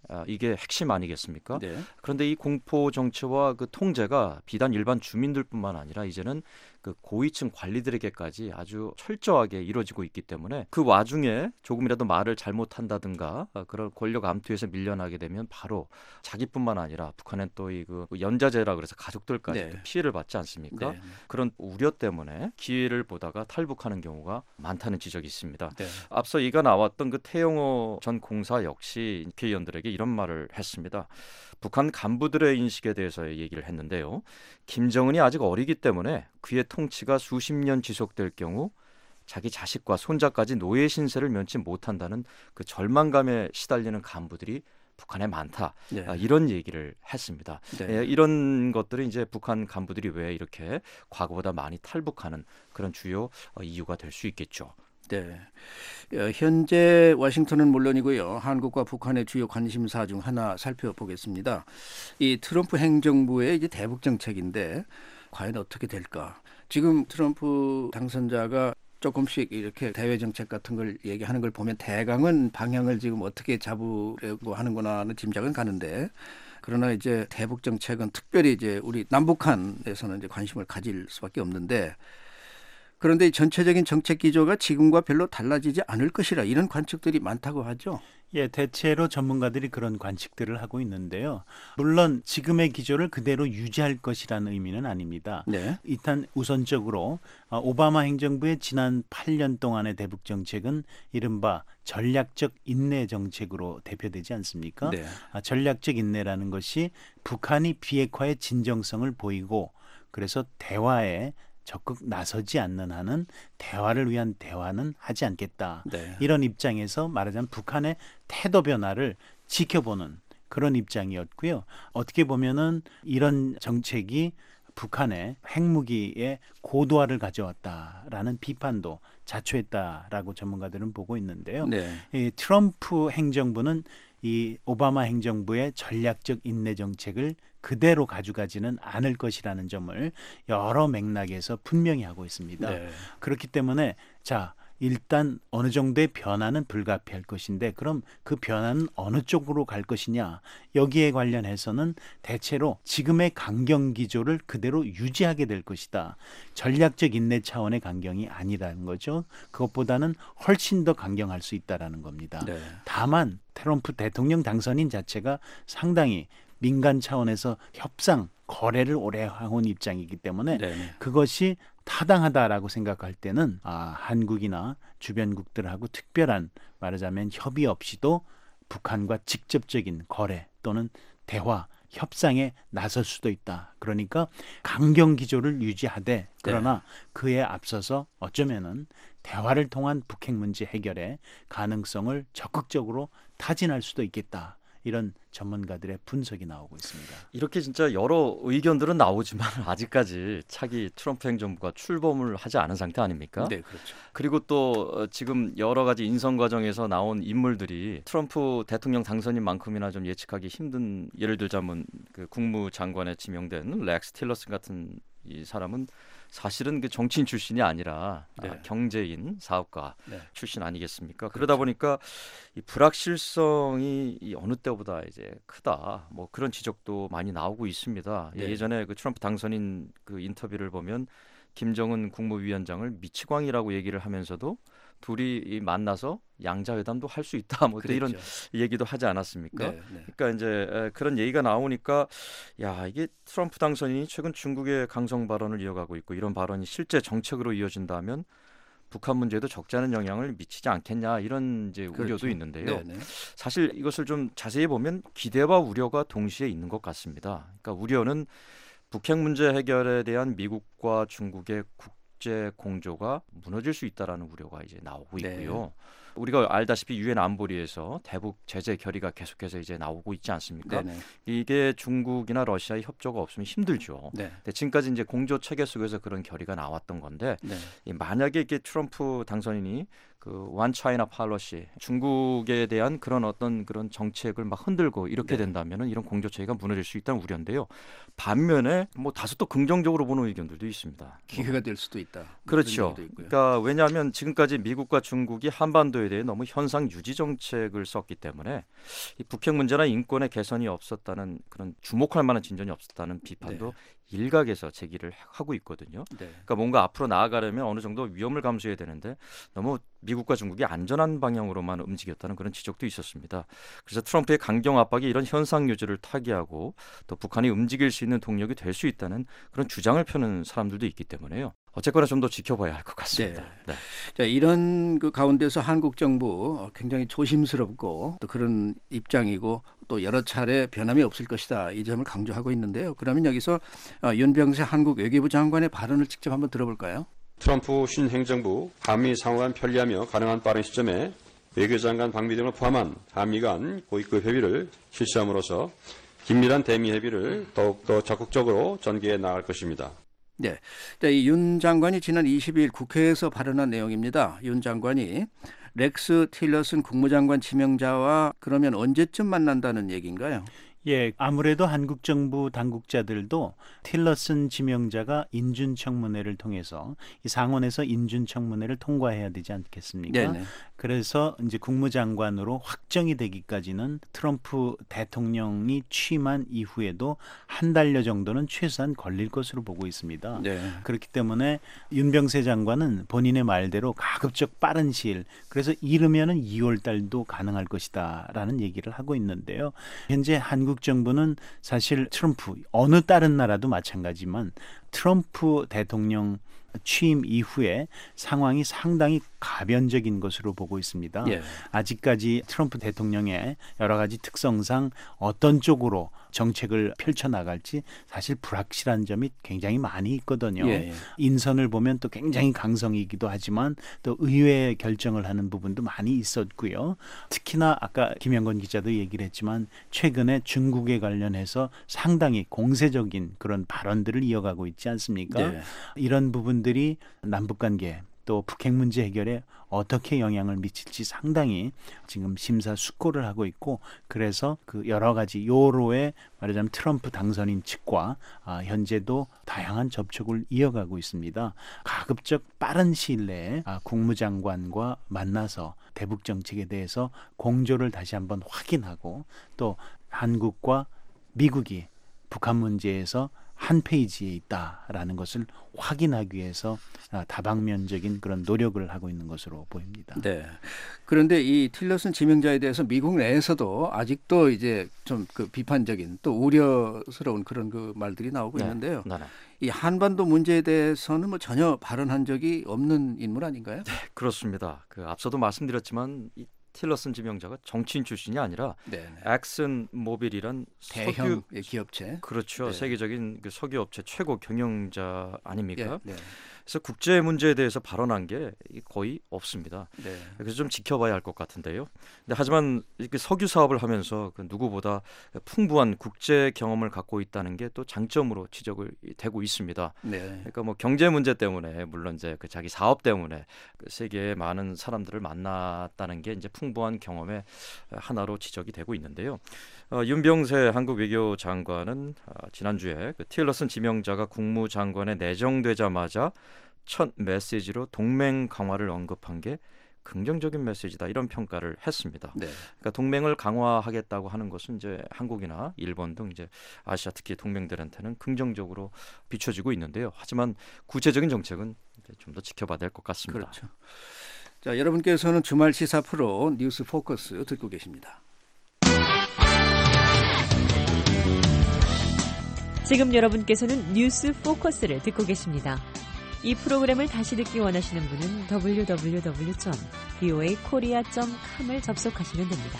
아, 이게 핵심 아니겠습니까? 네. 그런데 이 공포 정치와 그 통제가 비단 일반 주민들뿐만 아니라 이제는 그 고위층 관리들에게까지 아주 철저하게 이루어지고 있기 때문에 그 와중에 조금이라도 말을 잘못한다든가 그런 권력 암투에서 밀려나게 되면 바로 자기뿐만 아니라 북한은 또 이 그 연자제라 그래서 가족들까지 네. 피해를 받지 않습니까? 네. 그런 우려 때문에 기회를 보다가 탈북하는 경우가 많다는 지적이 있습니다. 네. 앞서 이가 나왔던 그 태영호 전 공사 역시 국회의원들에게 이런 말을 했습니다. 북한 간부들의 인식에 대해서 얘기를 했는데요. 김정은이 아직 어리기 때문에 그의 통치가 수십 년 지속될 경우 자기 자식과 손자까지 노예 신세를 면치 못한다는 그 절망감에 시달리는 간부들이 북한에 많다. 네. 아, 이런 얘기를 했습니다. 네. 예, 이런 것들이 이제 북한 간부들이 왜 이렇게 과거보다 많이 탈북하는 그런 주요 어, 이유가 될 수 있겠죠. 네. 어, 현재 워싱턴은 물론이고요. 한국과 북한의 주요 관심사 중 하나 살펴보겠습니다. 이 트럼프 행정부의 이제 대북 정책인데 과연 어떻게 될까? 지금 트럼프 당선자가 조금씩 이렇게 대외 정책 같은 걸 얘기하는 걸 보면 대강은 방향을 지금 어떻게 잡으려고 하는구나 하는 짐작은 가는데, 그러나 이제 대북 정책은 특별히 이제 우리 남북한에서는 이제 관심을 가질 수밖에 없는데, 그런데 이 전체적인 정책 기조가 지금과 별로 달라지지 않을 것이라 이런 관측들이 많다고 하죠. 예, 대체로 전문가들이 그런 관측들을 하고 있는데요. 물론 지금의 기조를 그대로 유지할 것이라는 의미는 아닙니다. 네. 일단 우선적으로 오바마 행정부의 지난 팔 년 동안의 대북 정책은 이른바 전략적 인내 정책으로 대표되지 않습니까? 네. 아, 전략적 인내라는 것이 북한이 비핵화의 진정성을 보이고 그래서 대화에 적극 나서지 않는 한은 대화를 위한 대화는 하지 않겠다. 네. 이런 입장에서 말하자면 북한의 태도 변화를 지켜보는 그런 입장이었고요. 어떻게 보면은 이런 정책이 북한의 핵무기의 고도화를 가져왔다라는 비판도 자초했다라고 전문가들은 보고 있는데요. 네. 이 트럼프 행정부는 이 오바마 행정부의 전략적 인내 정책을 그대로 가져가지는 않을 것이라는 점을 여러 맥락에서 분명히 하고 있습니다. 네. 그렇기 때문에 자 일단 어느 정도의 변화는 불가피할 것인데 그럼 그 변화는 어느 쪽으로 갈 것이냐, 여기에 관련해서는 대체로 지금의 강경 기조를 그대로 유지하게 될 것이다. 전략적 인내 차원의 강경이 아니라는 거죠. 그것보다는 훨씬 더 강경할 수 있다라는 겁니다. 네. 다만 트럼프 대통령 당선인 자체가 상당히 민간 차원에서 협상, 거래를 오래 해온 입장이기 때문에 네. 그것이 타당하다라고 생각할 때는 아, 한국이나 주변국들하고 특별한 말하자면 협의 없이도 북한과 직접적인 거래 또는 대화, 협상에 나설 수도 있다. 그러니까 강경 기조를 유지하되 그러나 네. 그에 앞서서 어쩌면은 대화를 통한 북핵 문제 해결의 가능성을 적극적으로 타진할 수도 있겠다. 이런 전문가들의 분석이 나오고 있습니다. 이렇게 진짜 여러 의견들은 나오지만 아직까지 차기 트럼프 행정부가 출범을 하지 않은 상태 아닙니까? 네, 그렇죠. 그리고 또 지금 여러 가지 인선 과정에서 나온 인물들이 트럼프 대통령 당선인만큼이나 좀 예측하기 힘든, 예를 들자면 그 국무장관에 지명된 렉스 틸러슨 같은 이 사람은 사실은 그 정치인 출신이 아니라 네. 아, 경제인, 사업가 네. 출신 아니겠습니까? 그렇죠. 그러다 보니까 이 불확실성이 이 어느 때보다 이제 크다. 뭐 그런 지적도 많이 나오고 있습니다. 네. 예전에 그 트럼프 당선인 그 인터뷰를 보면 김정은 국무위원장을 미치광이라고 얘기를 하면서도 둘이 만나서 양자회담도 할 수 있다. 뭐 그랬죠. 이런 얘기도 하지 않았습니까? 네, 네. 그러니까 이제 그런 얘기가 나오니까 야, 이게 트럼프 당선인이 최근 중국의 강성 발언을 이어가고 있고 이런 발언이 실제 정책으로 이어진다면 북한 문제에도 적지 않은 영향을 미치지 않겠냐, 이런 이제 그렇죠. 우려도 있는데요. 네, 네. 사실 이것을 좀 자세히 보면 기대와 우려가 동시에 있는 것 같습니다. 그러니까 우려는 북핵 문제 해결에 대한 미국과 중국의 국제 공조가 무너질 수 있다라는 우려가 이제 나오고 있고요. 네. 우리가 알다시피 유엔 안보리에서 대북 제재 결의가 계속해서 이제 나오고 있지 않습니까? 네네. 이게 중국이나 러시아의 협조가 없으면 힘들죠. 네. 근데 지금까지 이제 공조 체계 속에서 그런 결의가 나왔던 건데 네. 만약에 이게 트럼프 당선인이 그 원 차이나 팔러시, 중국에 대한 그런 어떤 그런 정책을 막 흔들고 이렇게 네. 된다면은 이런 공조 체계가 무너질 수 있다는 우려인데요. 반면에 뭐 다소 또 긍정적으로 보는 의견들도 있습니다. 기회가 될 수도 있다. 그렇죠. 그러니까 왜냐하면 지금까지 미국과 중국이 한반도에 공조에 대해 너무 현상 유지 정책을 썼기 때문에 이 북핵 문제나 인권의 개선이 없었다는 그런 주목할 만한 진전이 없었다는 비판도 네. 일각에서 제기를 하고 있거든요. 네. 그러니까 뭔가 앞으로 나아가려면 어느 정도 위험을 감수해야 되는데 너무 미국과 중국이 안전한 방향으로만 움직였다는 그런 지적도 있었습니다. 그래서 트럼프의 강경 압박이 이런 현상 유지를 타개하고 또 북한이 움직일 수 있는 동력이 될 수 있다는 그런 주장을 펴는 사람들도 있기 때문에요. 어쨌거나 좀 더 지켜봐야 할 것 같습니다. 네. 네. 자, 이런 그 가운데서 한국 정부 굉장히 조심스럽고 또 그런 입장이고 또 여러 차례 변함이 없을 것이다. 이 점을 강조하고 있는데요. 그러면 여기서 윤병세 한국 외교부 장관의 발언을 직접 한번 들어볼까요? 트럼프 신행정부 한미 상호간 편리하며 가능한 빠른 시점에 외교장관 방미 등을 포함한 한미 간 고위급 협의를 실시함으로써 긴밀한 대미 협의를 더욱더 적극적으로 전개해 나갈 것입니다. 네, 이 윤 장관이 지난 이십 일 국회에서 발언한 내용입니다. 윤 장관이 렉스 틸러슨 국무장관 지명자와 그러면 언제쯤 만난다는 얘기인가요? 예, 아무래도 한국 정부 당국자들도 틸러슨 지명자가 인준청문회를 통해서 이 상원에서 인준청문회를 통과해야 되지 않겠습니까? 네네. 그래서 이제 국무장관으로 확정이 되기까지는 트럼프 대통령이 취임한 이후에도 한 달여 정도는 최소한 걸릴 것으로 보고 있습니다. 네. 그렇기 때문에 윤병세 장관은 본인의 말대로 가급적 빠른 시일, 그래서 이르면은 이월 달도 가능할 것이다라는 얘기를 하고 있는데요. 현재 한국 정부는 사실 트럼프 어느 다른 나라도 마찬가지지만 트럼프 대통령 취임 이후에 상황이 상당히 가변적인 것으로 보고 있습니다. 예. 아직까지 트럼프 대통령의 여러 가지 특성상 어떤 쪽으로 정책을 펼쳐나갈지 사실 불확실한 점이 굉장히 많이 있거든요. 예. 인선을 보면 또 굉장히 강성이기도 하지만 또 의외의 결정을 하는 부분도 많이 있었고요. 특히나 아까 김영건 기자도 얘기를 했지만 최근에 중국에 관련해서 상당히 공세적인 그런 발언들을 이어가고 있지 않습니까? 예. 이런 부분들이 남북관계 또 북핵 문제 해결에 어떻게 영향을 미칠지 상당히 지금 심사숙고를 하고 있고, 그래서 그 여러 가지 요로의 말하자면 트럼프 당선인 측과 아, 현재도 다양한 접촉을 이어가고 있습니다. 가급적 빠른 시일 내에 아, 국무장관과 만나서 대북 정책에 대해서 공조를 다시 한번 확인하고 또 한국과 미국이 북한 문제에서 한 페이지에 있다라는 것을 확인하기 위해서 다방면적인 그런 노력을 하고 있는 것으로 보입니다. 네. 그런데 이 틸러슨 지명자에 대해서 미국 내에서도 아직도 이제 좀 그 비판적인 또 우려스러운 그런 그 말들이 나오고 네. 있는데요. 네. 이 한반도 문제에 대해서는 뭐 전혀 발언한 적이 없는 인물 아닌가요? 네, 그렇습니다. 그 앞서도 말씀드렸지만 이 틸러슨 지명자가 정치인 출신이 아니라 엑슨 모빌이란 대형 석유, 기업체, 그렇죠. 네. 세계적인 그 석유업체 최고 경영자 아닙니까? 네. 네. 그래서 국제 문제에 대해서 발언한 게 거의 없습니다. 네. 그래서 좀 지켜봐야 할 것 같은데요. 근데 하지만 이렇게 석유 사업을 하면서 그 누구보다 풍부한 국제 경험을 갖고 있다는 게 또 장점으로 지적을 되고 있습니다. 네. 그러니까 뭐 경제 문제 때문에 물론 이제 그 자기 사업 때문에 그 세계의 많은 사람들을 만났다는 게 이제 풍부한 경험의 하나로 지적이 되고 있는데요. 어, 윤병세 한국 외교 장관은 어, 지난주에 그 틸러슨 지명자가 국무장관에 내정되자마자 첫 메시지로 동맹 강화를 언급한 게 긍정적인 메시지다, 이런 평가를 했습니다. 네. 그러니까 동맹을 강화하겠다고 하는 것은 이제 한국이나 일본 등 이제 아시아 특히 동맹들한테는 긍정적으로 비춰지고 있는데요. 하지만 구체적인 정책은 좀 더 지켜봐야 될 것 같습니다. 그렇죠. 자, 여러분께서는 주말 시사 프로 뉴스 포커스 듣고 계십니다. 지금 여러분께서는 뉴스 포커스를 듣고 계십니다. 이 프로그램을 다시 듣기 원하시는 분은 더블유 더블유 더블유 점 브이오에이 코리아 점 컴을 접속하시면 됩니다.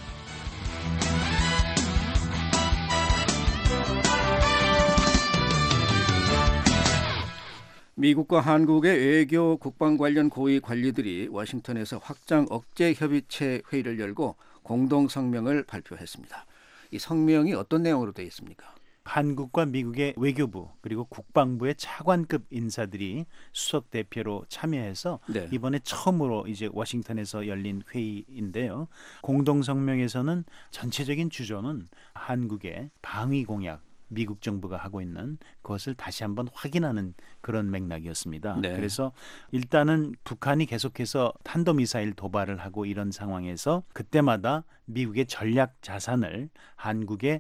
미국과 한국의 외교 국방 관련 고위 관리들이 워싱턴에서 확장 억제 협의체 회의를 열고 공동 성명을 발표했습니다. 이 성명이 어떤 내용으로 되어 있습니까? 한국과 미국의 외교부 그리고 국방부의 차관급 인사들이 수석 대표로 참여해서 네. 이번에 처음으로 이제 워싱턴에서 열린 회의인데요. 공동 성명에서는 전체적인 주조는 한국의 방위 공약, 미국 정부가 하고 있는 그것을 다시 한번 확인하는 그런 맥락이었습니다. 네. 그래서 일단은 북한이 계속해서 탄도미사일 도발을 하고 이런 상황에서 그때마다 미국의 전략 자산을 한국에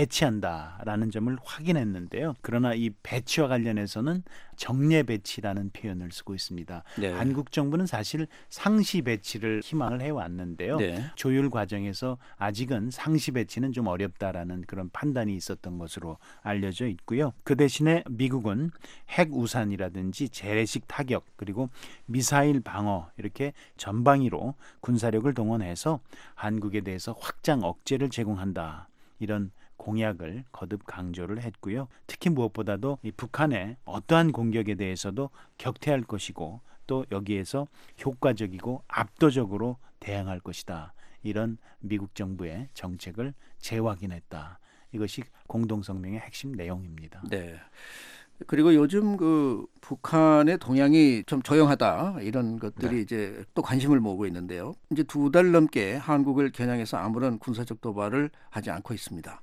배치한다라는 점을 확인했는데요. 그러나 이 배치와 관련해서는 정례 배치라는 표현을 쓰고 있습니다. 네. 한국 정부는 사실 상시 배치를 희망을 해왔는데요. 네. 조율 과정에서 아직은 상시 배치는 좀 어렵다라는 그런 판단이 있었던 것으로 알려져 있고요. 그 대신에 미국은 핵 우산이라든지 재래식 타격 그리고 미사일 방어 이렇게 전방위로 군사력을 동원해서 한국에 대해서 확장 억제를 제공한다. 이런 공약을 거듭 강조를 했고요. 특히 무엇보다도 이 북한의 어떠한 공격에 대해서도 격퇴할 것이고 또 여기에서 효과적이고 압도적으로 대응할 것이다. 이런 미국 정부의 정책을 재확인했다. 이것이 공동성명의 핵심 내용입니다. 네. 그리고 요즘 그 북한의 동향이 좀 조용하다 이런 것들이 네. 이제 또 관심을 모으고 있는데요. 이제 두 달 넘게 한국을 겨냥해서 아무런 군사적 도발을 하지 않고 있습니다.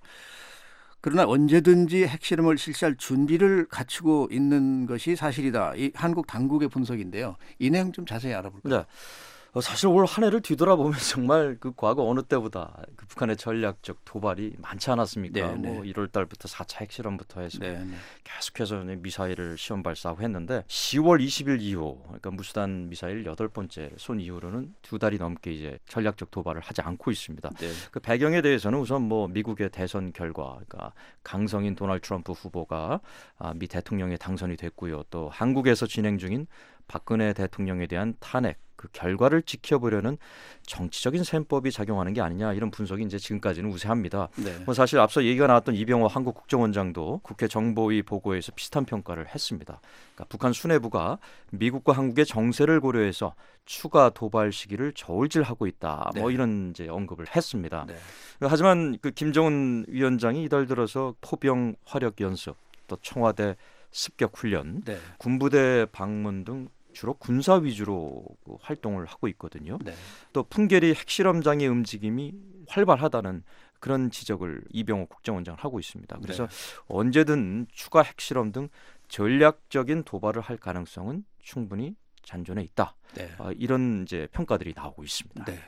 그러나 언제든지 핵실험을 실시할 준비를 갖추고 있는 것이 사실이다. 이 한국 당국의 분석인데요. 이 내용 좀 자세히 알아볼까요? 네. 어, 사실 올 한 해를 뒤돌아보면 정말 그 과거 어느 때보다 그 북한의 전략적 도발이 많지 않았습니까? 네, 네. 뭐 일월 달부터 사 차 핵실험부터 해서 네, 네. 계속해서 미사일을 시험 발사하고 했는데 시월 이십일 이후 그러니까 무수단 미사일 여덟 번째 쏜 이후로는 두 달이 넘게 이제 전략적 도발을 하지 않고 있습니다. 네. 그 배경에 대해서는 우선 뭐 미국의 대선 결과, 그러니까 강성인 도널드 트럼프 후보가 아, 미 대통령에 당선이 됐고요. 또 한국에서 진행 중인 박근혜 대통령에 대한 탄핵 그 결과를 지켜보려는 정치적인 셈법이 작용하는 게 아니냐 이런 분석이 이제 지금까지는 우세합니다. 네. 뭐 사실 앞서 얘기가 나왔던 이병호 한국 국정원장도 국회 정보위 보고에서 비슷한 평가를 했습니다. 그러니까 북한 수뇌부가 미국과 한국의 정세를 고려해서 추가 도발 시기를 저울질하고 있다. 뭐 네. 이런 이제 언급을 했습니다. 네. 하지만 그 김정은 위원장이 이달 들어서 포병 화력 연습, 또 청와대 습격 훈련, 네. 군부대 방문 등 주로 군사 위주로 그 활동을 하고 있거든요. 네. 또 풍계리 핵실험장의 움직임이 활발하다는 그런 지적을 이병호 국정원장은 하고 있습니다. 그래서 네. 언제든 추가 핵실험 등 전략적인 도발을 할 가능성은 충분히 잔존해 있다. 네. 아, 이런 이제 평가들이 나오고 있습니다. 네.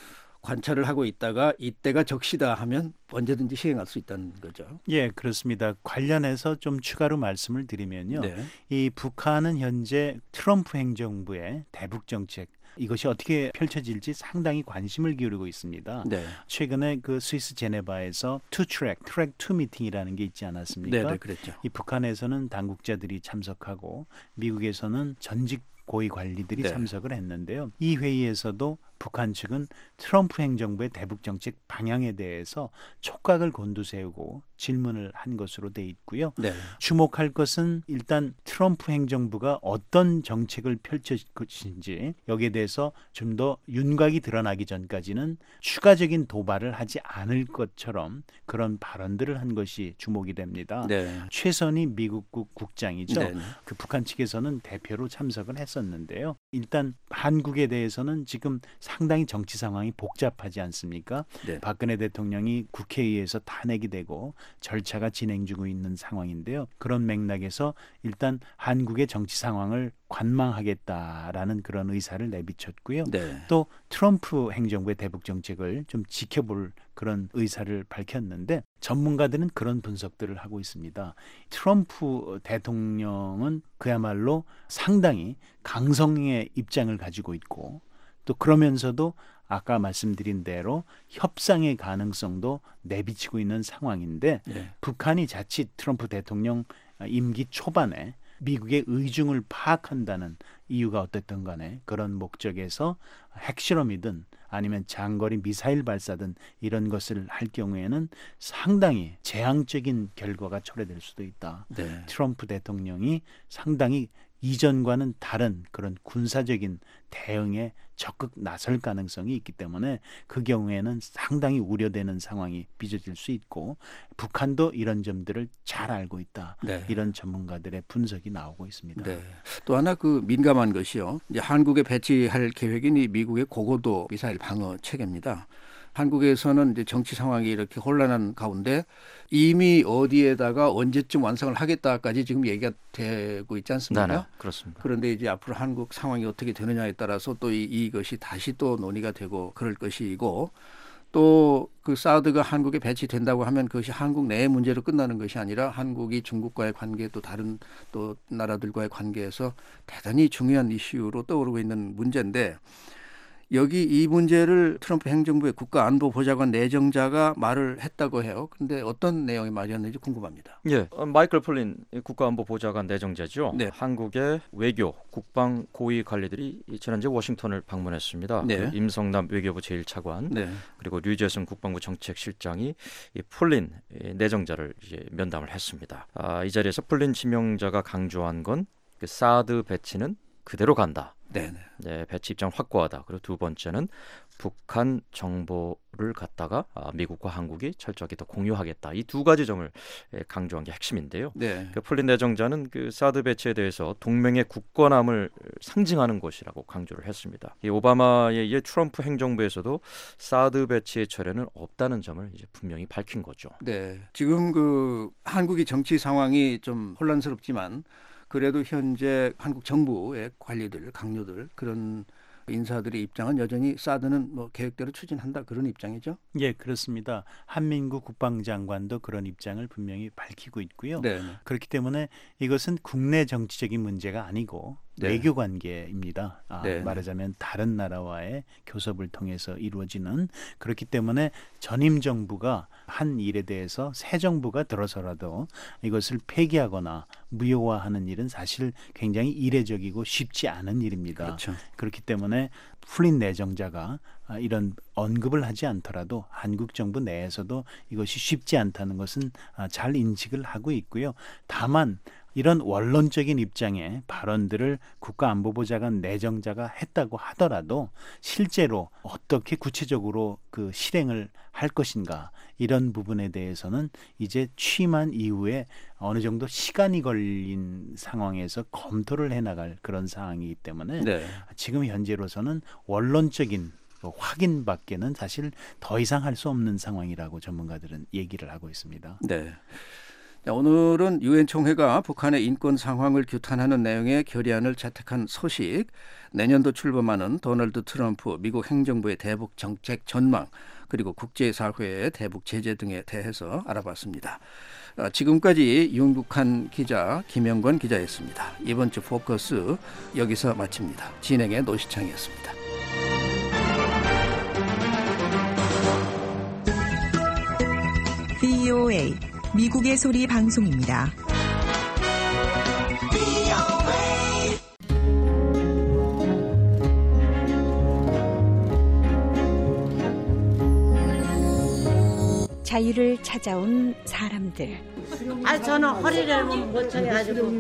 관찰을 하고 있다가 이때가 적시다 하면 언제든지 시행할 수 있다는 거죠. 예, 그렇습니다. 관련해서 좀 추가로 말씀을 드리면요. 네. 이 북한은 현재 트럼프 행정부의 대북 정책 이것이 어떻게 펼쳐질지 상당히 관심을 기울이고 있습니다. 네. 최근에 그 스위스 제네바에서 투 트랙, 트랙 투 미팅이라는 게 있지 않았습니까? 네, 네, 그랬죠. 이 북한에서는 당국자들이 참석하고 미국에서는 전직 고위 관리들이 네. 참석을 했는데요. 이 회의에서도 북한 측은 트럼프 행정부의 대북 정책 방향에 대해서 촉각을 곤두세우고 질문을 한 것으로 돼 있고요. 네. 주목할 것은 일단 트럼프 행정부가 어떤 정책을 펼칠 것인지 여기에 대해서 좀 더 윤곽이 드러나기 전까지는 추가적인 도발을 하지 않을 것처럼 그런 발언들을 한 것이 주목이 됩니다. 네. 최선희 미국국 국장이죠. 네. 그 북한 측에서는 대표로 참석을 했었는데요. 일단 한국에 대해서는 지금 상당히 정치 상황이 복잡하지 않습니까? 네. 박근혜 대통령이 국회의회에서 탄핵이 되고 절차가 진행 중에 있는 상황인데요. 그런 맥락에서 일단 한국의 정치 상황을 관망하겠다라는 그런 의사를 내비쳤고요. 네. 또 트럼프 행정부의 대북 정책을 좀 지켜볼 그런 의사를 밝혔는데 전문가들은 그런 분석들을 하고 있습니다. 트럼프 대통령은 그야말로 상당히 강성의 입장을 가지고 있고 또 그러면서도 아까 말씀드린 대로 협상의 가능성도 내비치고 있는 상황인데 네. 북한이 자칫 트럼프 대통령 임기 초반에 미국의 의중을 파악한다는 이유가 어떻든 간에 그런 목적에서 핵실험이든 아니면 장거리 미사일 발사든 이런 것을 할 경우에는 상당히 재앙적인 결과가 초래될 수도 있다. 네. 트럼프 대통령이 상당히 이전과는 다른 그런 군사적인 대응에 적극 나설 가능성이 있기 때문에 그 경우에는 상당히 우려되는 상황이 빚어질 수 있고 북한도 이런 점들을 잘 알고 있다. 네. 이런 전문가들의 분석이 나오고 있습니다. 네. 또 하나 그 민감한 것이요. 이제 한국에 배치할 계획인 이 미국의 고고도 미사일 방어 체계입니다. 한국에서는 이제 정치 상황이 이렇게 혼란한 가운데 이미 어디에다가 언제쯤 완성을 하겠다까지 지금 얘기가 되고 있지 않습니까? 네, 네, 그렇습니다. 그런데 이제 앞으로 한국 상황이 어떻게 되느냐에 따라서 또 이, 이것이 다시 또 논의가 되고 그럴 것이고 또 그 사드가 한국에 배치된다고 하면 그것이 한국 내의 문제로 끝나는 것이 아니라 한국이 중국과의 관계 또 다른 또 나라들과의 관계에서 대단히 중요한 이슈로 떠오르고 있는 문제인데 여기 이 문제를 트럼프 행정부의 국가안보보좌관 내정자가 말을 했다고 해요. 그런데 어떤 내용의 말이었는지 궁금합니다. 예, 어, 마이클 플린 국가안보보좌관 내정자죠. 네. 한국의 외교, 국방 고위 관리들이 지난주 워싱턴을 방문했습니다. 네. 그 임성남 외교부 제일 차관 네. 그리고 류재승 국방부 정책실장이 이 플린 내정자를 이제 면담을 했습니다. 아, 이 자리에서 플린 지명자가 강조한 건 그 사드 배치는 그대로 간다. 네네. 네, 배치 입장 확고하다. 그리고 두 번째는 북한 정보를 갖다가 아, 미국과 한국이 철저하게 더 공유하겠다. 이 두 가지 점을 강조한 게 핵심인데요. 네. 그 플린 내정자는 그 사드 배치에 대해서 동맹의 굳건함을 상징하는 것이라고 강조를 했습니다. 이 오바마에 의해 트럼프 행정부에서도 사드 배치의 철회는 없다는 점을 이제 분명히 밝힌 거죠. 네. 지금 그 한국의 정치 상황이 좀 혼란스럽지만 그래도 현재 한국 정부의 관리들, 강요들 그런 인사들의 입장은 여전히 사드는 뭐 계획대로 추진한다 그런 입장이죠. 예, 그렇습니다. 한민구 국방장관도 그런 입장을 분명히 밝히고 있고요. 네. 그렇기 때문에 이것은 국내 정치적인 문제가 아니고 네. 외교 관계입니다. 아, 네. 말하자면 다른 나라와의 교섭을 통해서 이루어지는 그렇기 때문에 전임 정부가 한 일에 대해서 새 정부가 들어서라도 이것을 폐기하거나 무효화하는 일은 사실 굉장히 이례적이고 쉽지 않은 일입니다. 그렇죠. 그렇기 때문에 플린 내정자가 이런 언급을 하지 않더라도 한국 정부 내에서도 이것이 쉽지 않다는 것은 잘 인식을 하고 있고요. 다만 이런 원론적인 입장의 발언들을 국가안보보좌관 내정자가 했다고 하더라도 실제로 어떻게 구체적으로 그 실행을 할 것인가 이런 부분에 대해서는 이제 취임한 이후에 어느 정도 시간이 걸린 상황에서 검토를 해나갈 그런 상황이기 때문에 네. 지금 지금 현재로서는 원론적인 확인밖에는 사실 더 이상 할 수 없는 상황이라고 전문가들은 얘기를 하고 있습니다. 네. 자, 오늘은 유엔 총회가 북한의 인권 상황을 규탄하는 내용의 결의안을 채택한 소식, 내년도 출범하는 도널드 트럼프 미국 행정부의 대북 정책 전망, 그리고 국제사회의 대북 제재 등에 대해서 알아봤습니다. 아, 지금까지 윤국한 기자, 김영권 기자였습니다. 이번 주 포커스 여기서 마칩니다. 진행의 노시창이었습니다. 브이오에이 미국의 소리 방송입니다. 자유를 찾아온 사람들. 아, 저는 허리를 못 쳐가지고.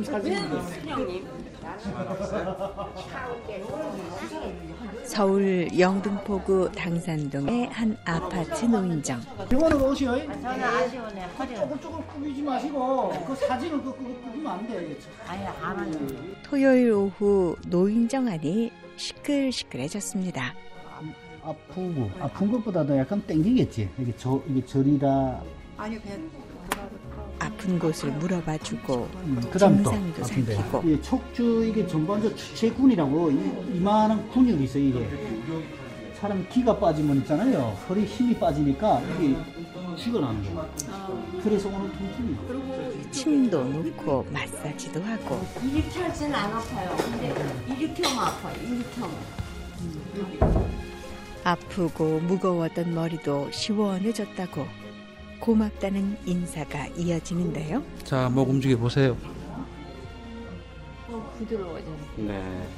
서울 영등포구 당산동의 한 아파트 노인정. 병원으로 오시오. 저는 아쉬우네. 허리가. 조금 조금 꾸미지 마시고 그 사진을 그 꾸미면 안 돼. 아예 안 하네. 토요일 오후 노인정 안이 시끌시끌해졌습니다. 아프고 아픈 것보다도 약간 땡기겠지. 이게 저 이게 저리다. 아니 그냥 아픈 곳을 물어봐주고 음, 그다음 또 증상도 아픈데. 살피고 이 척추 이게 전반적 추체군이라고 이, 이만한 군혈이 있어 이게. 사람 기가 빠지면 있잖아요. 허리 힘이 빠지니까 이게 쥐가 나는 거야. 그래서 오늘 통증이. 침도 놓고 마사지도 하고 이렇게 할지는 안 아파요. 근데 이렇게 하면 아파요. 이렇게 하면. 아프고 무거웠던 머리도 시원해졌다고 고맙다는 인사가 이어지는데요. 자, 목 움직여 보세요. 어, 부드러워져. 네.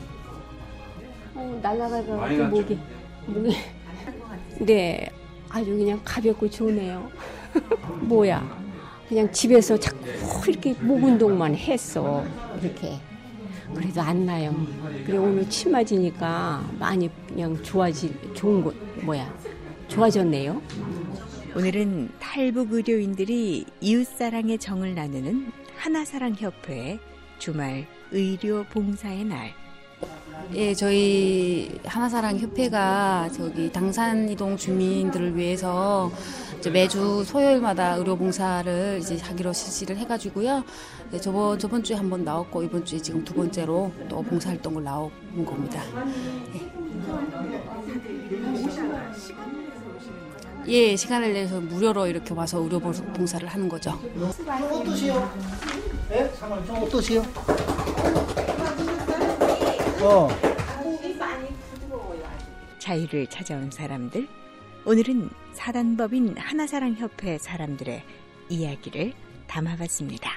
어, 날아가서 목이 목이. 네, 아주 그냥 가볍고 좋네요. 뭐야? 그냥 집에서 자꾸 이렇게 목 운동만 했어. 이렇게. 그래도 안 나요. 그래 오늘 침 맞으니까 많이 그냥 좋아지 좋은 거 뭐야 좋아졌네요. 오늘은 탈북 의료인들이 이웃사랑의 정을 나누는 하나사랑협회의 주말 의료 봉사의 날. 예, 저희 하나사랑협회가 저기 당산이동 주민들을 위해서 이제 매주 토요일마다 의료봉사를 이제 하기로 실시를 해가지고요. 네, 저번 저번 주에 한 번 나왔고 이번 주에 지금 두 번째로 또 봉사활동을 나온 겁니다. 예. 예, 시간을 내서 무료로 이렇게 와서 의료봉사를 하는 거죠. 어떠시요? 예? 상황 좀 어떠시요? 어. 자유를 찾아온 사람들. 오늘은 사단법인 하나사랑협회 사람들의 이야기를 담아봤습니다.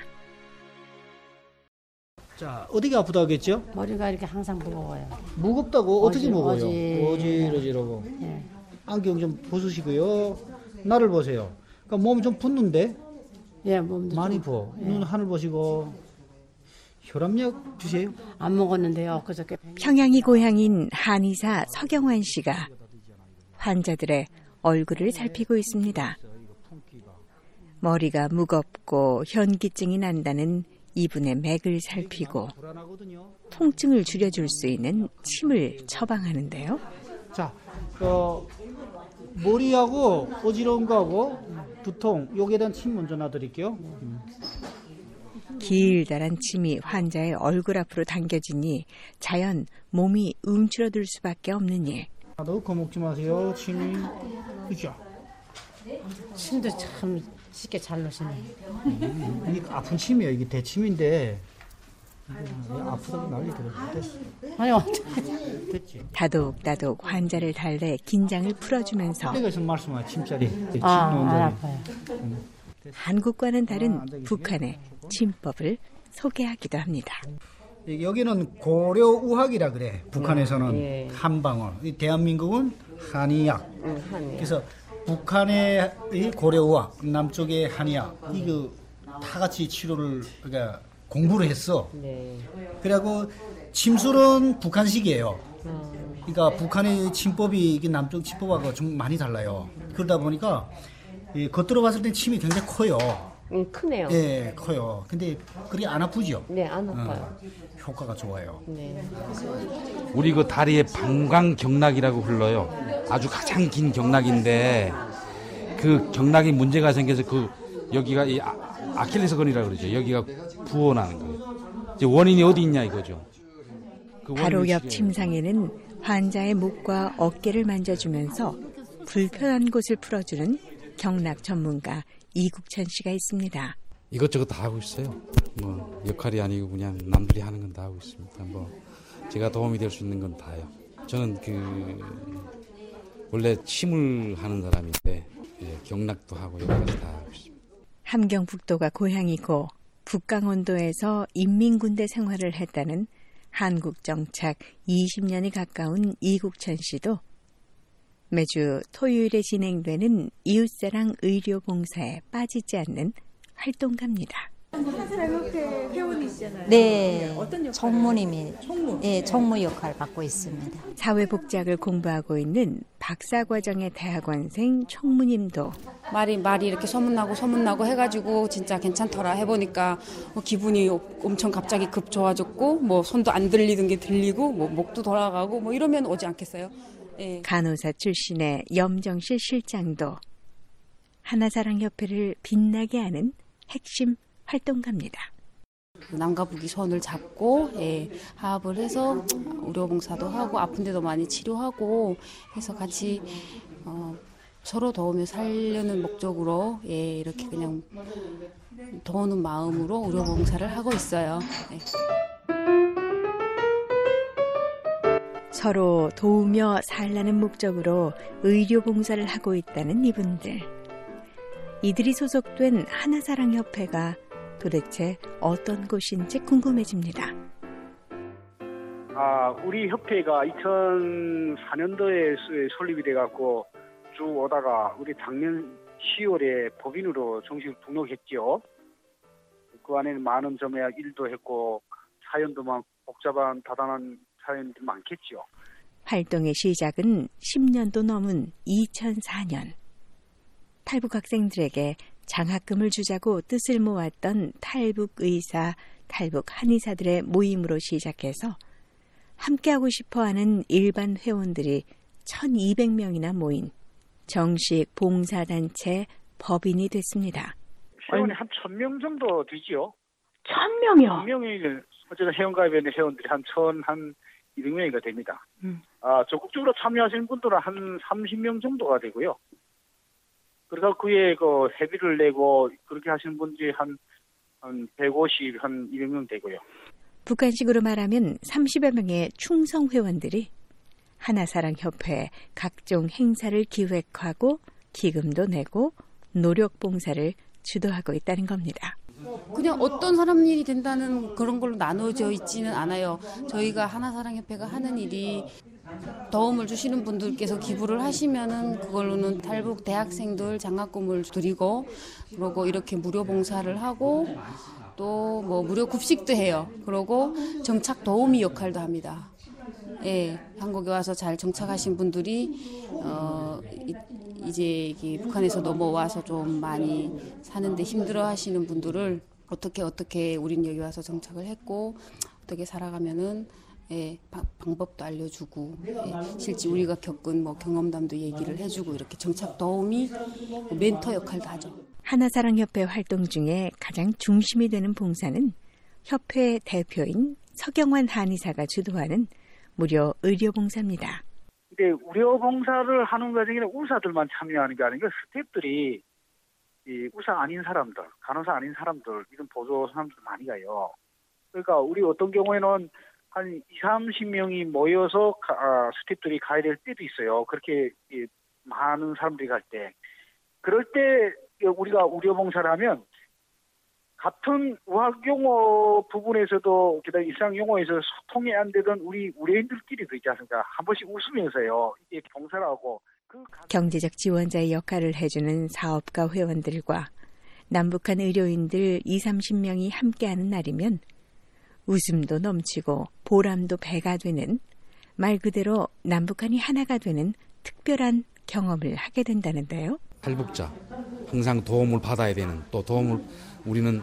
자, 어디가 아프다고 했죠? 머리가 이렇게 항상 무거워요. 무겁다고? 어떻게 어지, 무거워요? 어지. 어지러지라고. 예. 안경 좀 벗으시고요. 나를 보세요. 그러니까 몸 좀 붓는데? 예, 몸도 많이 좀, 부어. 예. 눈 하늘 보시고. 혈압약 주세요. 안 먹었는데요. 그저께 평양이 고향인 한의사 서경환 씨가 환자들의 얼굴을 살피고 있습니다. 머리가 무겁고 현기증이 난다는 이분의 맥을 살피고 통증을 줄여줄 수 있는 침을 처방하는데요. 자, 어, 머리하고 어지러운 거하고 두통, 여기에 대한 침 먼저 놔드릴게요. 음. 길다란 침이 환자의 얼굴 앞으로 당겨지니 자연 몸이 움츠러들 수밖에 없는 일. 넣고 먹지 마세요. 침이. 그죠? 침도 참 쉽게 잘 넣으시네. 음, 이게 아픈 침이에요. 이게 대침인데 아프다고 난리 들어. 됐어. 아니 어떻게 됐지? 다독다독 환자를 달래 긴장을 풀어주면서 내가 지금 말씀한 침자리. 아, 안 아파요. 한국과는 다른 북한의 침법을 소개하기도 합니다. 여기는 고려의학이라 그래. 북한에서는 예, 예. 한방울. 이 대한민국은 한의학. 응, 한의학. 그래서 북한의 이 고려의학, 남쪽의 한의학. 이거 다 같이 치료를 그러니까 공부를 했어. 네. 그리고 침술은 북한식이에요. 그러니까 북한의 침법이 이게 남쪽 침법하고 좀 많이 달라요. 그러다 보니까 이 겉으로 봤을 때 침이 굉장히 커요. 음, 크네요. 예, 커요. 근데 그게 안 아프죠? 네, 안 아파요. 어, 효과가 좋아요. 네. 우리 그 다리에 방광경락이라고 불러요. 아주 가장 긴 경락인데 그 경락이 문제가 생겨서 그 여기가 이 아, 아킬레스건이라고 그러죠. 여기가 부어나는 거예요. 이제 원인이 어디 있냐 이거죠. 그 바로 옆 침상에는 환자의 목과 어깨를 만져주면서 불편한 곳을 풀어주는 경락 전문가 이국천 씨가 있습니다. 이것저것 다 하고 있어요. 뭐 역할이 아니고 그냥 남들이 하는 건 다 하고 있습니다. 뭐 제가 도움이 될 수 있는 건 다요. 저는 그 원래 침을 하는 사람인데 예, 경락도 하고 여러 가지 다 하고 있습니다. 함경북도가 고향이고 북강원도에서 인민군대 생활을 했다는 한국 정착 이십 년이 가까운 이국천 씨도 매주 토요일에 진행되는 이웃사랑 의료봉사에 빠지지 않는 활동가입니다. 하나사랑협회 회원이시잖아요. 네, 어떤 역할? 정무님이 총무. 예, 정무 역할 맡고 있습니다. 사회복지학을 공부하고 있는 박사과정의 대학원생 총무님도 말이 말이 이렇게 소문나고 소문나고 해가지고 진짜 괜찮더라 해보니까 뭐 기분이 엄청 갑자기 급 좋아졌고 뭐 손도 안 들리던 게 들리고 뭐 목도 돌아가고 뭐 이러면 오지 않겠어요? 예. 간호사 출신의 염정실 실장도 하나사랑협회를 빛나게 하는 핵심 활동가입니다. 남과 북이 손을 잡고 예, 화합을 해서 의료봉사도 하고 아픈 데도 많이 치료하고 해서 같이 어, 서로 도우며 살려는 목적으로 예, 이렇게 그냥 도우는 마음으로 의료봉사를 하고 있어요. 예. 서로 도우며 살라는 목적으로 의료봉사를 하고 있다는 이분들. 이들이 소속된 하나사랑협회가 도대체 어떤 곳인지 궁금해집니다. 아, 우리 협회가 이천사 년도에 설립이 돼갖고 쭉 오다가 우리 작년 시월에 법인으로 정식 등록했죠. 그 안에는 많은 점에 일도 했고 사연도 많고 복잡한 다단한 사연들이 많겠죠. 활동의 시작은 십 년도 넘은 이천사 년. 탈북 학생들에게 장학금을 주자고 뜻을 모았던 탈북 의사, 탈북 한의사들의 모임으로 시작해서 함께하고 싶어하는 일반 회원들이 천이백 명이나 모인 정식 봉사단체 법인이 됐습니다. 회원이 한 천 명 정도 되지요. 천 명이요? 천 명이 어쨌든 회원가입에 있는 회원들이 한 천, 한 이백 명이가 됩니다. 음. 아, 적극적으로 참여하시는 분들은 한 삼십 명 정도가 되고요. 그러니까 그에 그 회비를 내고 그렇게 하시는 분들이 한, 한 백오십, 한 이백 명 되고요. 북한식으로 말하면 삼십여 명의 충성 회원들이 하나사랑협회 각종 행사를 기획하고 기금도 내고 노력봉사를 주도하고 있다는 겁니다. 그냥 어떤 사람 일이 된다는 그런 걸로 나눠져 있지는 않아요. 저희가 하나사랑협회가 하는 일이 도움을 주시는 분들께서 기부를 하시면은 그걸로는 탈북 대학생들 장학금을 드리고 그리고 이렇게 무료 봉사를 하고 또 뭐 무료 급식도 해요. 그리고 정착 도우미 역할도 합니다. 예, 한국에 와서 잘 정착하신 분들이 어, 이, 이제 북한에서 넘어와서 좀 많이 사는데 힘들어하시는 분들을 어떻게 어떻게 우린 여기 와서 정착을 했고 어떻게 살아가면은 예, 바, 방법도 알려주고 예, 실제 우리가 겪은 뭐 경험담도 얘기를 해주고 이렇게 정착 도우미 멘토 역할도 하죠. 하나사랑협회 활동 중에 가장 중심이 되는 봉사는 협회 대표인 서경환 한의사가 주도하는 무료 의료봉사입니다. 근데 의료봉사를 하는 과정에 의사들만 참여하는 게 아니라 스태프들이 이 의사 아닌 사람들, 간호사 아닌 사람들, 이런 보조 사람들 많이 가요. 그러니까 우리 어떤 경우에는 한 이삼십 명이 모여서 가, 아, 스태프들이 가야 될 때도 있어요. 그렇게 이, 많은 사람들이 갈 때. 그럴 때 우리가 의료봉사를 하면 같은 의학용어 부분에서도 게다가 일상용어에서 소통이 안 되던 우리 의료인들끼리도 있지 않습니까? 한 번씩 웃으면서요. 이게 봉사를 하고. 그 경제적 지원자의 역할을 해주는 사업가 회원들과 남북한 의료인들 이삼십 명이 함께하는 날이면 웃음도 넘치고 보람도 배가 되는 말 그대로 남북한이 하나가 되는 특별한 경험을 하게 된다는데요. 탈북자 항상 도움을 받아야 되는 또 도움을 우리는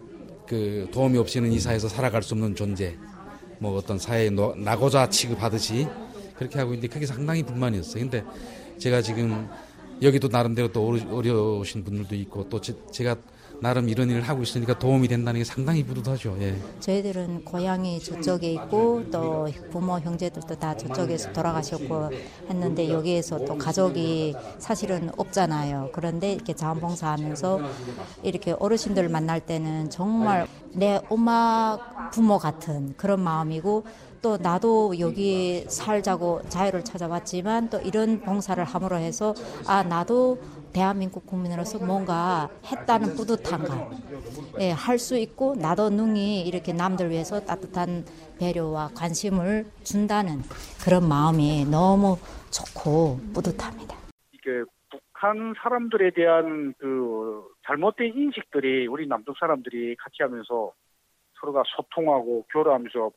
그 도움이 없이는 이 사회에서 살아갈 수 없는 존재 뭐 어떤 사회의 낙오자 취급하듯이 그렇게 하고 있는데 그게 상당히 불만이었어요. 근데 제가 지금 여기도 나름대로 또 어려우신 분들도 있고 또 제, 제가 나름 이런 일을 하고 있으니까 도움이 된다는 게 상당히 뿌듯하죠. 예. 저희들은 고향이 저쪽에 있고 또 부모 형제들도 다 저쪽에서 돌아가셨고 했는데 여기에서 또 가족이 사실은 없잖아요. 그런데 이렇게 자원봉사하면서 이렇게 어르신들 만날 때는 정말 내 엄마 부모 같은 그런 마음이고 또 나도 여기 살자고 자유를 찾아왔지만 또 이런 봉사를 함으로 해서 아 나도 대한민국 국민으로서 뭔가 했다는 뿌듯함감, 예, 할 수 있고 나도 능히 이렇게 남들 위해서 따뜻한 배려와 관심을 준다는 그런 마음이 너무 좋고 뿌듯합니다. 이게 북한 사람들에 대한 그 잘못된 인식들이 우리 남쪽 사람들이 같이 하면서 서로가 소통하고 교류하면서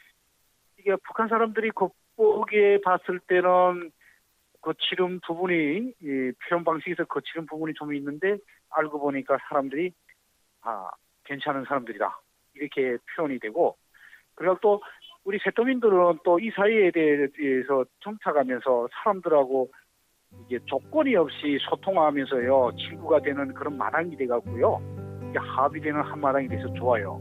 이게 북한 사람들이 겉보기에 봤을 때는 거칠은 부분이 이 표현 방식에서 거칠은 부분이 좀 있는데 알고 보니까 사람들이 아 괜찮은 사람들이다 이렇게 표현이 되고 그리고 또 우리 세토민들은 또 이 사회에 대해서 정착하면서 사람들하고 이게 조건이 없이 소통하면서요 친구가 되는 그런 마당이 돼갖고요 이게 합의되는 한 마당이 돼서 좋아요.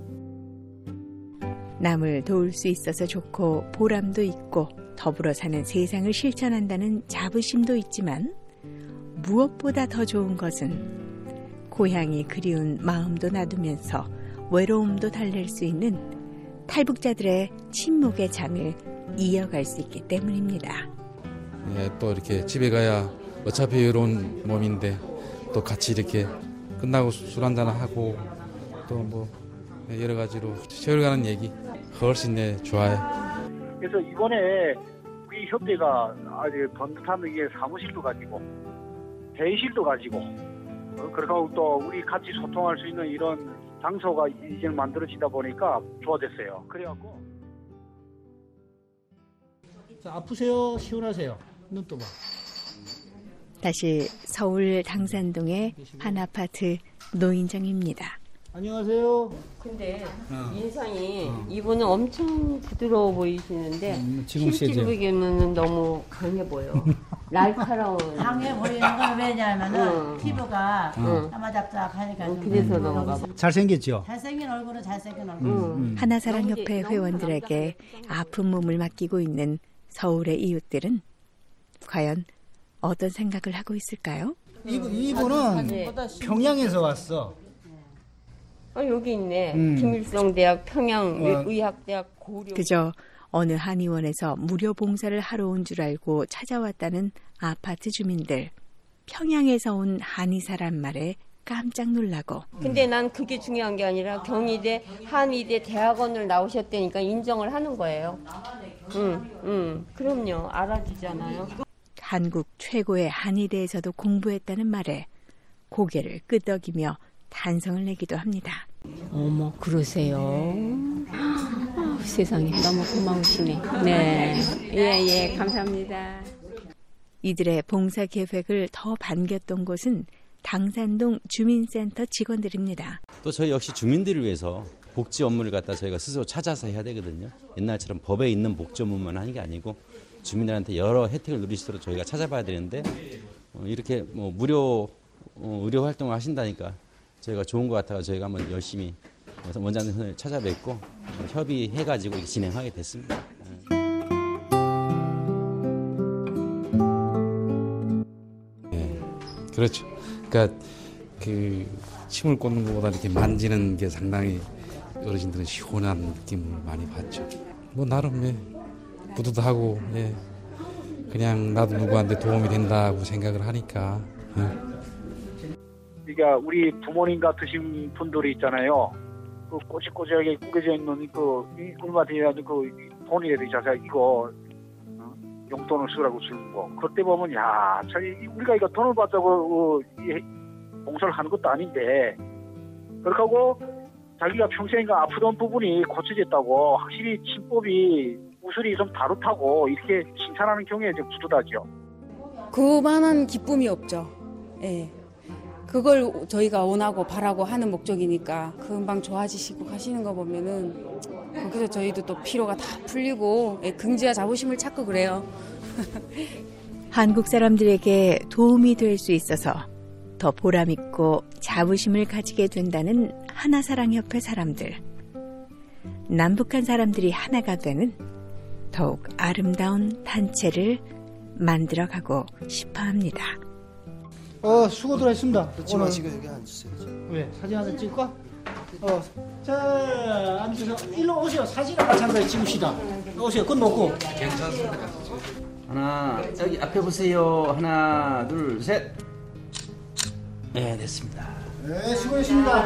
남을 도울 수 있어서 좋고 보람도 있고 더불어 사는 세상을 실천한다는 자부심도 있지만 무엇보다 더 좋은 것은 고향이 그리운 마음도 놔두면서 외로움도 달랠 수 있는 탈북자들의 침묵의 장을 이어갈 수 있기 때문입니다. 예, 또 이렇게 집에 가야 어차피 외로운 몸인데 또 같이 이렇게 끝나고 술 한잔 하고 또 뭐 여러 가지로 세월 가는 얘기 훨씬 네 좋아요. 그래서 이번에 우리 협회가 아주 번듯한 이게 사무실도 가지고 회의실도 가지고 그리고 또 우리 같이 소통할 수 있는 이런 장소가 이제 만들어지다 보니까 좋아졌어요. 그래갖고 자, 아프세요? 시원하세요? 눈 떠봐. 다시 서울 당산동의 한 아파트 노인정입니다. 안녕하세요. 근데 어. 인상이 어. 이분은 엄청 부드러워 보이시는데 음, 지금 실제로 보기에는 너무 강해 보여. 날카로운. 강해 보이는 건 왜냐하면은 응. 피부가 응. 까마잡잡하니까 좀 그래서 그런가 봐. 잘생겼죠? 잘생긴 얼굴은 잘생긴 얼굴. 음. 하나사랑협회 회원들에게 아픈 몸을 맡기고 있는 서울의 이웃들은 과연 어떤 생각을 하고 있을까요? 이분, 이분은 평양에서 왔어. 아, 여기 있네. 음. 김일성 대학 평양 어. 의학대학 고려. 그저 어느 한의원에서 무료 봉사를 하러 온 줄 알고 찾아왔다는 아파트 주민들. 평양에서 온 한의사란 말에 깜짝 놀라고. 근데 난 그게 중요한 게 아니라 경희대 한의대 대학원을 나오셨다니까 인정을 하는 거예요. 응, 응. 그럼요. 알아주잖아요. 한국 최고의 한의대에서도 공부했다는 말에 고개를 끄덕이며 탄성을 내기도 합니다. 어머, 그러세요? 어, 세상에 너무 고마우시네. 네, 예, 예, 감사합니다. 이들의 봉사 계획을 더 반겼던 곳은 당산동 주민센터 직원들입니다. 또 저희 역시 주민들을 위해서 복지 업무를 갖다 저희가 스스로 찾아서 해야 되거든요. 옛날처럼 법에 있는 복지 업무만 하는 게 아니고 주민들한테 여러 혜택을 누릴 수 있도록 저희가 찾아봐야 되는데 어, 이렇게 뭐 무료 어, 의료 활동을 하신다니까 저희가 좋은 것 같아서 저희가 한번 열심히 원장님을 찾아뵙고 어, 협의해가지고 이렇게 진행하게 됐습니다. 네, 그렇죠. 그러니까 그 침을 꽂는 것보다 이렇게 만지는 게 상당히 어르신들은 시원한 느낌을 많이 받죠. 뭐 나름 예, 뿌듯하고 예, 그냥 나도 누구한테 도움이 된다고 생각을 하니까. 예. 그러니까 우리 부모님 같으신 분들이 있잖아요. 그 꼬질꼬질하게 구겨져 있는 그 이 얼마 뒤에 그 돈이라도 자자 이거 어? 용돈을 쓰라고 주는 거. 그때 보면 야, 저희 우리가 이거 돈을 받자고 어, 이 봉사를 하는 것도 아닌데 그렇게 하고 자기가 평생 아프던 부분이 고쳐졌다고 확실히 침법이 우술이 좀 다르다고 이렇게 칭찬하는 경우에 좀 뿌듯하죠. 그만한 기쁨이 없죠. 예. 그걸 저희가 원하고 바라고 하는 목적이니까 금방 좋아지시고 가시는 거 보면은 거기서 저희도 또 피로가 다 풀리고 예, 긍지와 자부심을 찾고 그래요. 한국 사람들에게 도움이 될 수 있어서 더 보람있고 자부심을 가지게 된다는 하나사랑협회 사람들. 남북한 사람들이 하나가 되는 더욱 아름다운 단체를 만들어가고 싶어합니다. 어, 수고들 했습니다. 그렇지만 지금 여기 앉으세요. 왜? 사진 하나 찍을까? 어, 자, 앉으셔서 일로 오세요. 사진을 같이 한번 찍읍시다. 오세요. 그건 놓고. 괜찮습니다. 하나, 여기 앞에 보세요. 하나, 둘, 셋. 네, 됐습니다. 네, 수고했습니다.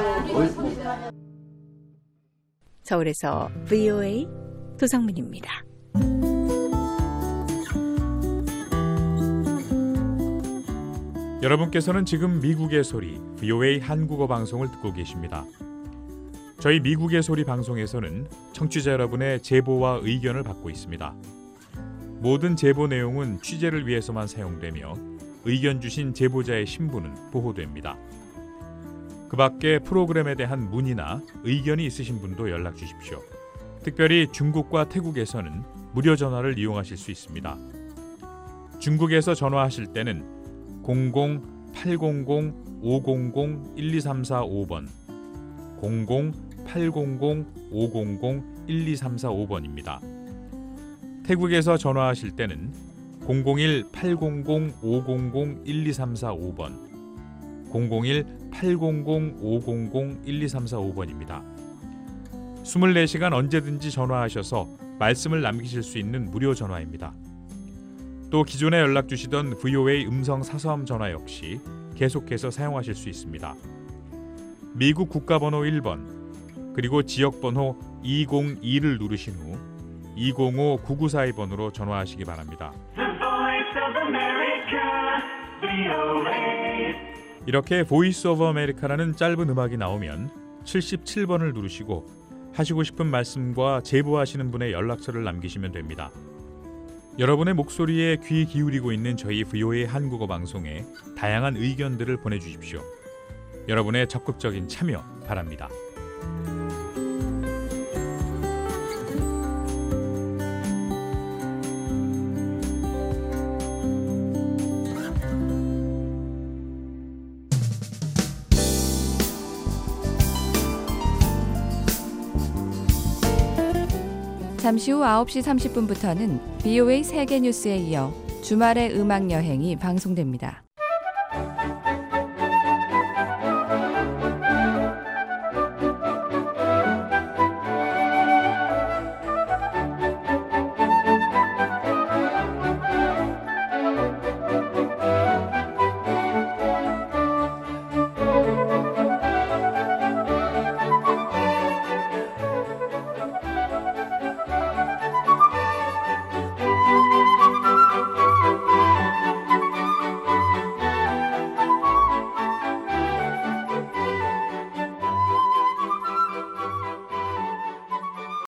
서울에서 브이오에이 도성민입니다. 여러분께서는 지금 미국의 소리 브이오에이 한국어 방송을 듣고 계십니다. 저희 미국의 소리 방송에서는 청취자 여러분의 제보와 의견을 받고 있습니다. 모든 제보 내용은 취재를 위해서만 사용되며 의견 주신 제보자의 신분은 보호됩니다. 그 밖에 프로그램에 대한 문의나 의견이 있으신 분도 연락 주십시오. 특별히 중국과 태국에서는 무료 전화를 이용하실 수 있습니다. 중국에서 전화하실 때는 공공 팔공공 오공공 일이삼사오 번 공공 팔공공 오공공 일이삼사오 번입니다. 태국에서 전화하실 때는 공공일 팔공공 오공공 일이삼사오 번 공공일 팔공공 오공공 일이삼사오 번입니다. 이십사 시간 언제든지 전화하셔서 말씀을 남기실 수 있는 무료 전화입니다. 또 기존에 연락 주시던 브이오에이 음성 사서함 전화 역시 계속해서 사용하실 수 있습니다. 미국 국가번호 일 번 그리고 지역번호 이공이를 누르신 후 이공오 구구사이 번으로 전화하시기 바랍니다. 이렇게 보이스 오브 아메리카라는 짧은 음악이 나오면 칠십칠 번을 누르시고 하시고 싶은 말씀과 제보하시는 분의 연락처를 남기시면 됩니다. 여러분의 목소리에 귀 기울이고 있는 저희 브이오에이 한국어 방송에 다양한 의견들을 보내주십시오. 여러분의 적극적인 참여 바랍니다. 잠시 후 아홉 시 삼십 분부터는 비오에이 세계뉴스에 이어 주말의 음악 여행이 방송됩니다.